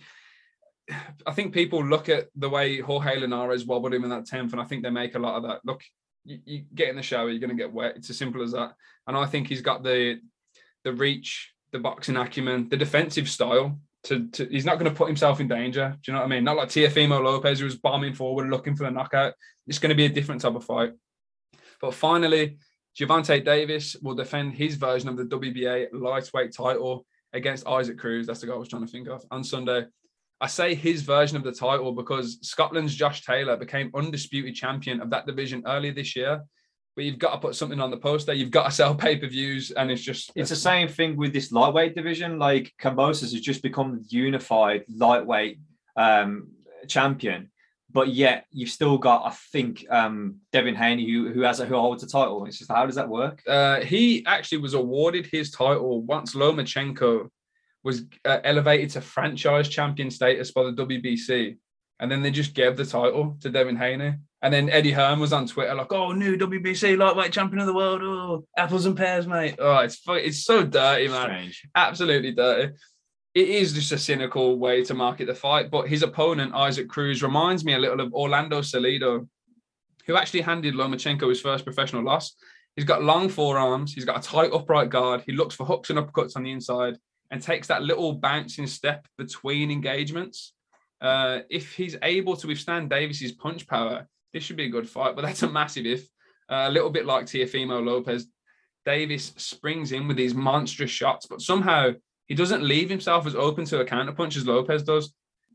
people look at the way Jorge Linares wobbled him in that 10th, and I think they make a lot of that. Look, you get in the shower, you're going to get wet. It's as simple as that. And I think he's got the reach, the boxing acumen, the defensive style. He's not going to put himself in danger. Do you know what I mean? Not like Teofimo Lopez, who was bombing forward looking for the knockout. It's going to be a different type of fight. But finally, Gervonta Davis will defend his version of the WBA lightweight title against Isaac Cruz. That's the guy I was trying to think of on Sunday. I say his version of the title because Scotland's Josh Taylor became undisputed champion of that division earlier this year. But you've got to put something on the poster. You've got to sell pay-per-views, and it's the same thing with this lightweight division. Like Kambosos has just become the unified lightweight champion, but yet you've still got, I think, Devin Haney who holds the title. It's just, how does that work? He actually was awarded his title once Lomachenko was elevated to franchise champion status by the WBC, and then they just gave the title to Devin Haney. And then Eddie Hearn was on Twitter like, "Oh, new WBC lightweight champion of the world. Oh, apples and pears, mate." Oh, it's so dirty, man. Strange. Absolutely dirty. It is just a cynical way to market the fight. But his opponent, Isaac Cruz, reminds me a little of Orlando Salido, who actually handed Lomachenko his first professional loss. He's got long forearms. He's got a tight upright guard. He looks for hooks and uppercuts on the inside and takes that little bouncing step between engagements. If he's able to withstand Davis's punch power, this should be a good fight, but that's a massive if. A little bit like Teofimo Lopez. Davis springs in with these monstrous shots, but somehow he doesn't leave himself as open to a counterpunch as Lopez does.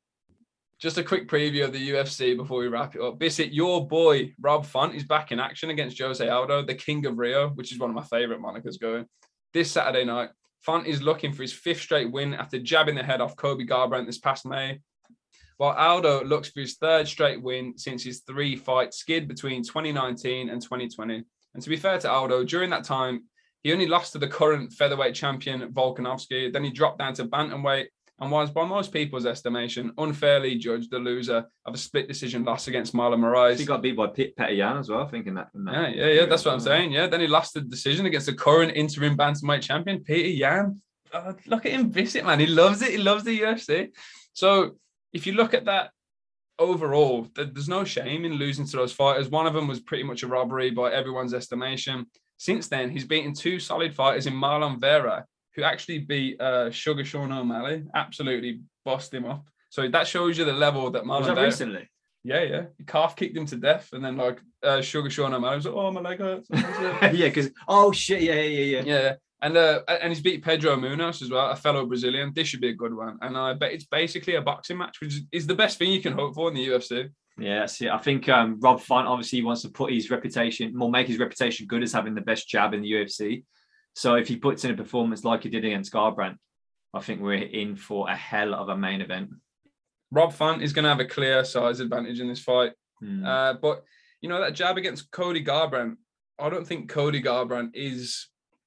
Just a quick preview of the UFC before we wrap it up. Bissett, your boy, Rob Font, is back in action against Jose Aldo, the King of Rio, which is one of my favorite monikers going. This Saturday night, Font is looking for his 5th straight win after jabbing the head off Kobe Garbrandt this past May, while Aldo looks for his 3rd straight win since his 3-fight skid between 2019 and 2020. And to be fair to Aldo, during that time, he only lost to the current featherweight champion, Volkanovski. Then he dropped down to bantamweight and was, by most people's estimation, unfairly judged the loser of a split decision loss against Marlon Moraes. He got beat by Petr Yan as well, thinking that. Yeah, that's what I'm saying. Yeah, then he lost the decision against the current interim bantamweight champion, Petr Yan. Look at him visit, man. He loves it. He loves the UFC. So if you look at that overall, there's no shame in losing to those fighters. One of them was pretty much a robbery by everyone's estimation. Since then, he's beaten 2 solid fighters in Marlon Vera, who actually beat Sugar Sean O'Malley, absolutely bust him up. So that shows you the level that Marlon Was that Vera... recently? Yeah. He calf kicked him to death, and then Sugar Sean O'Malley was like, "Oh, my leg hurts." Yeah, because yeah. And he's beat Pedro Munoz as well, a fellow Brazilian. This should be a good one, and I bet it's basically a boxing match, which is the best thing you can hope for in the UFC. Yeah, that's it. I think Rob Font obviously wants to put his reputation, make his reputation good as having the best jab in the UFC. So if he puts in a performance like he did against Garbrandt, I think we're in for a hell of a main event. Rob Font is going to have a clear size advantage in this fight. But, you know, that jab against Cody Garbrandt, I don't think Cody Garbrandt is...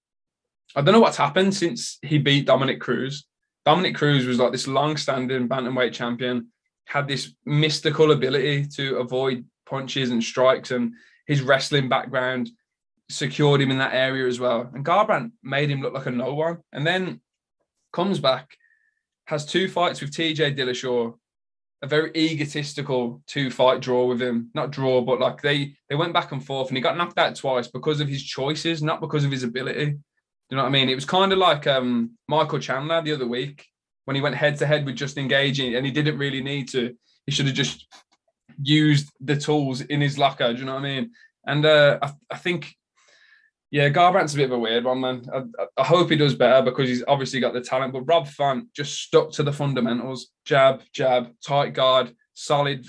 I don't know what's happened since he beat Dominic Cruz. Dominic Cruz was like this long-standing bantamweight champion, had this mystical ability to avoid punches and strikes, and his wrestling background secured him in that area as well. And Garbrandt made him look like a no one. And then comes back, has 2 fights with TJ Dillashaw, a very egotistical 2-fight draw with him. Not draw, but like they went back and forth, and he got knocked out twice because of his choices, not because of his ability. Do you know what I mean? It was kind of like Michael Chandler the other week when he went head-to-head with Justin Gaethje, and he didn't really need to. He should have just used the tools in his locker. Do you know what I mean? And I think... Yeah, Garbrandt's a bit of a weird one, man. I hope he does better because he's obviously got the talent. But Rob Font just stuck to the fundamentals. Jab, tight guard, solid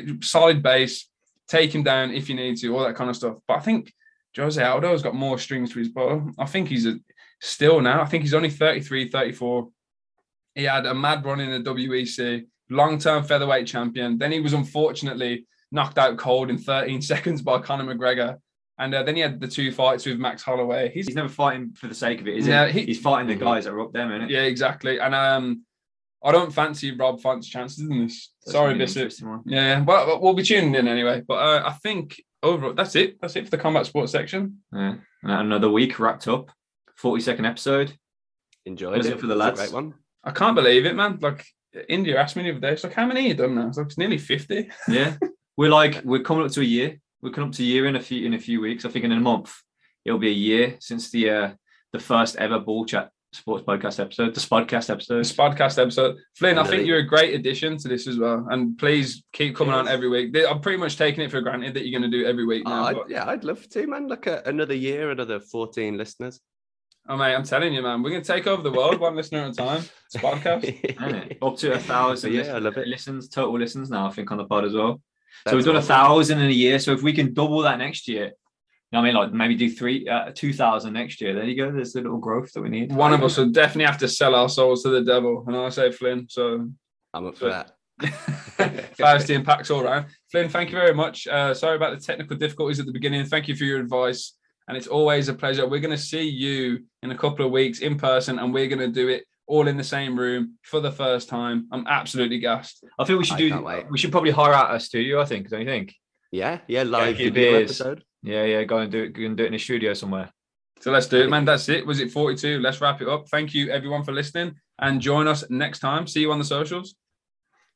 base, take him down if you need to, all that kind of stuff. But I think Jose Aldo has got more strings to his bow. I think he's still now. I think he's only 33, 34. He had a mad run in the WEC, long-term featherweight champion. Then he was unfortunately knocked out cold in 13 seconds by Conor McGregor. And then he had the 2 fights with Max Holloway. He's never fighting for the sake of it, is he? He's fighting the guys that are up there, isn't it? Yeah, exactly. And I don't fancy Rob Font's chances in this. Sorry, Bissett. Yeah, well, we'll be tuning in anyway. But I think overall, that's it. That's it for the combat sports section. Yeah. And another week wrapped up. 40-second episode. Enjoyed it. For the lads. Great one. I can't believe it, man. Like, India asked me the other day, it's like, how many have you done now? It's like, it's nearly 50. Yeah. We're coming up to a year. We're coming up to a year in a few weeks. I think in a month it'll be a year since the first ever Ball Chat Sports Podcast episode, the Spodcast episode. Flynn, I think you're a great addition to this as well, and please keep coming on every week. I'm pretty much taking it for granted that you're going to do it every week now. I'd love to, man. Look at another year, another 14 listeners. Oh mate, I'm telling you, man, we're going to take over the world one listener at a time. It's a podcast. Up to 1,000 I love it. Total listens now, I think, on the pod as well. So we've done 1,000 in a year. So if we can double that next year, you know what I mean, like maybe do 2,000 next year. There you go. There's the little growth that we need. One of us will definitely have to sell our souls to the devil, and I say Flynn. So I'm up for that. Fausty and packs all around. Flynn, thank you very much. Sorry about the technical difficulties at the beginning. Thank you for your advice, and it's always a pleasure. We're going to see you in a couple of weeks in person, and we're going to do it all in the same room for the first time. I'm absolutely gassed. I think we should probably hire out a studio, I think, don't you think? Yeah, live video episode. Yeah, go and do it in a studio somewhere. So let's do it, man. That's it. Was it 42? Let's wrap it up. Thank you everyone for listening, and join us next time. See you on the socials.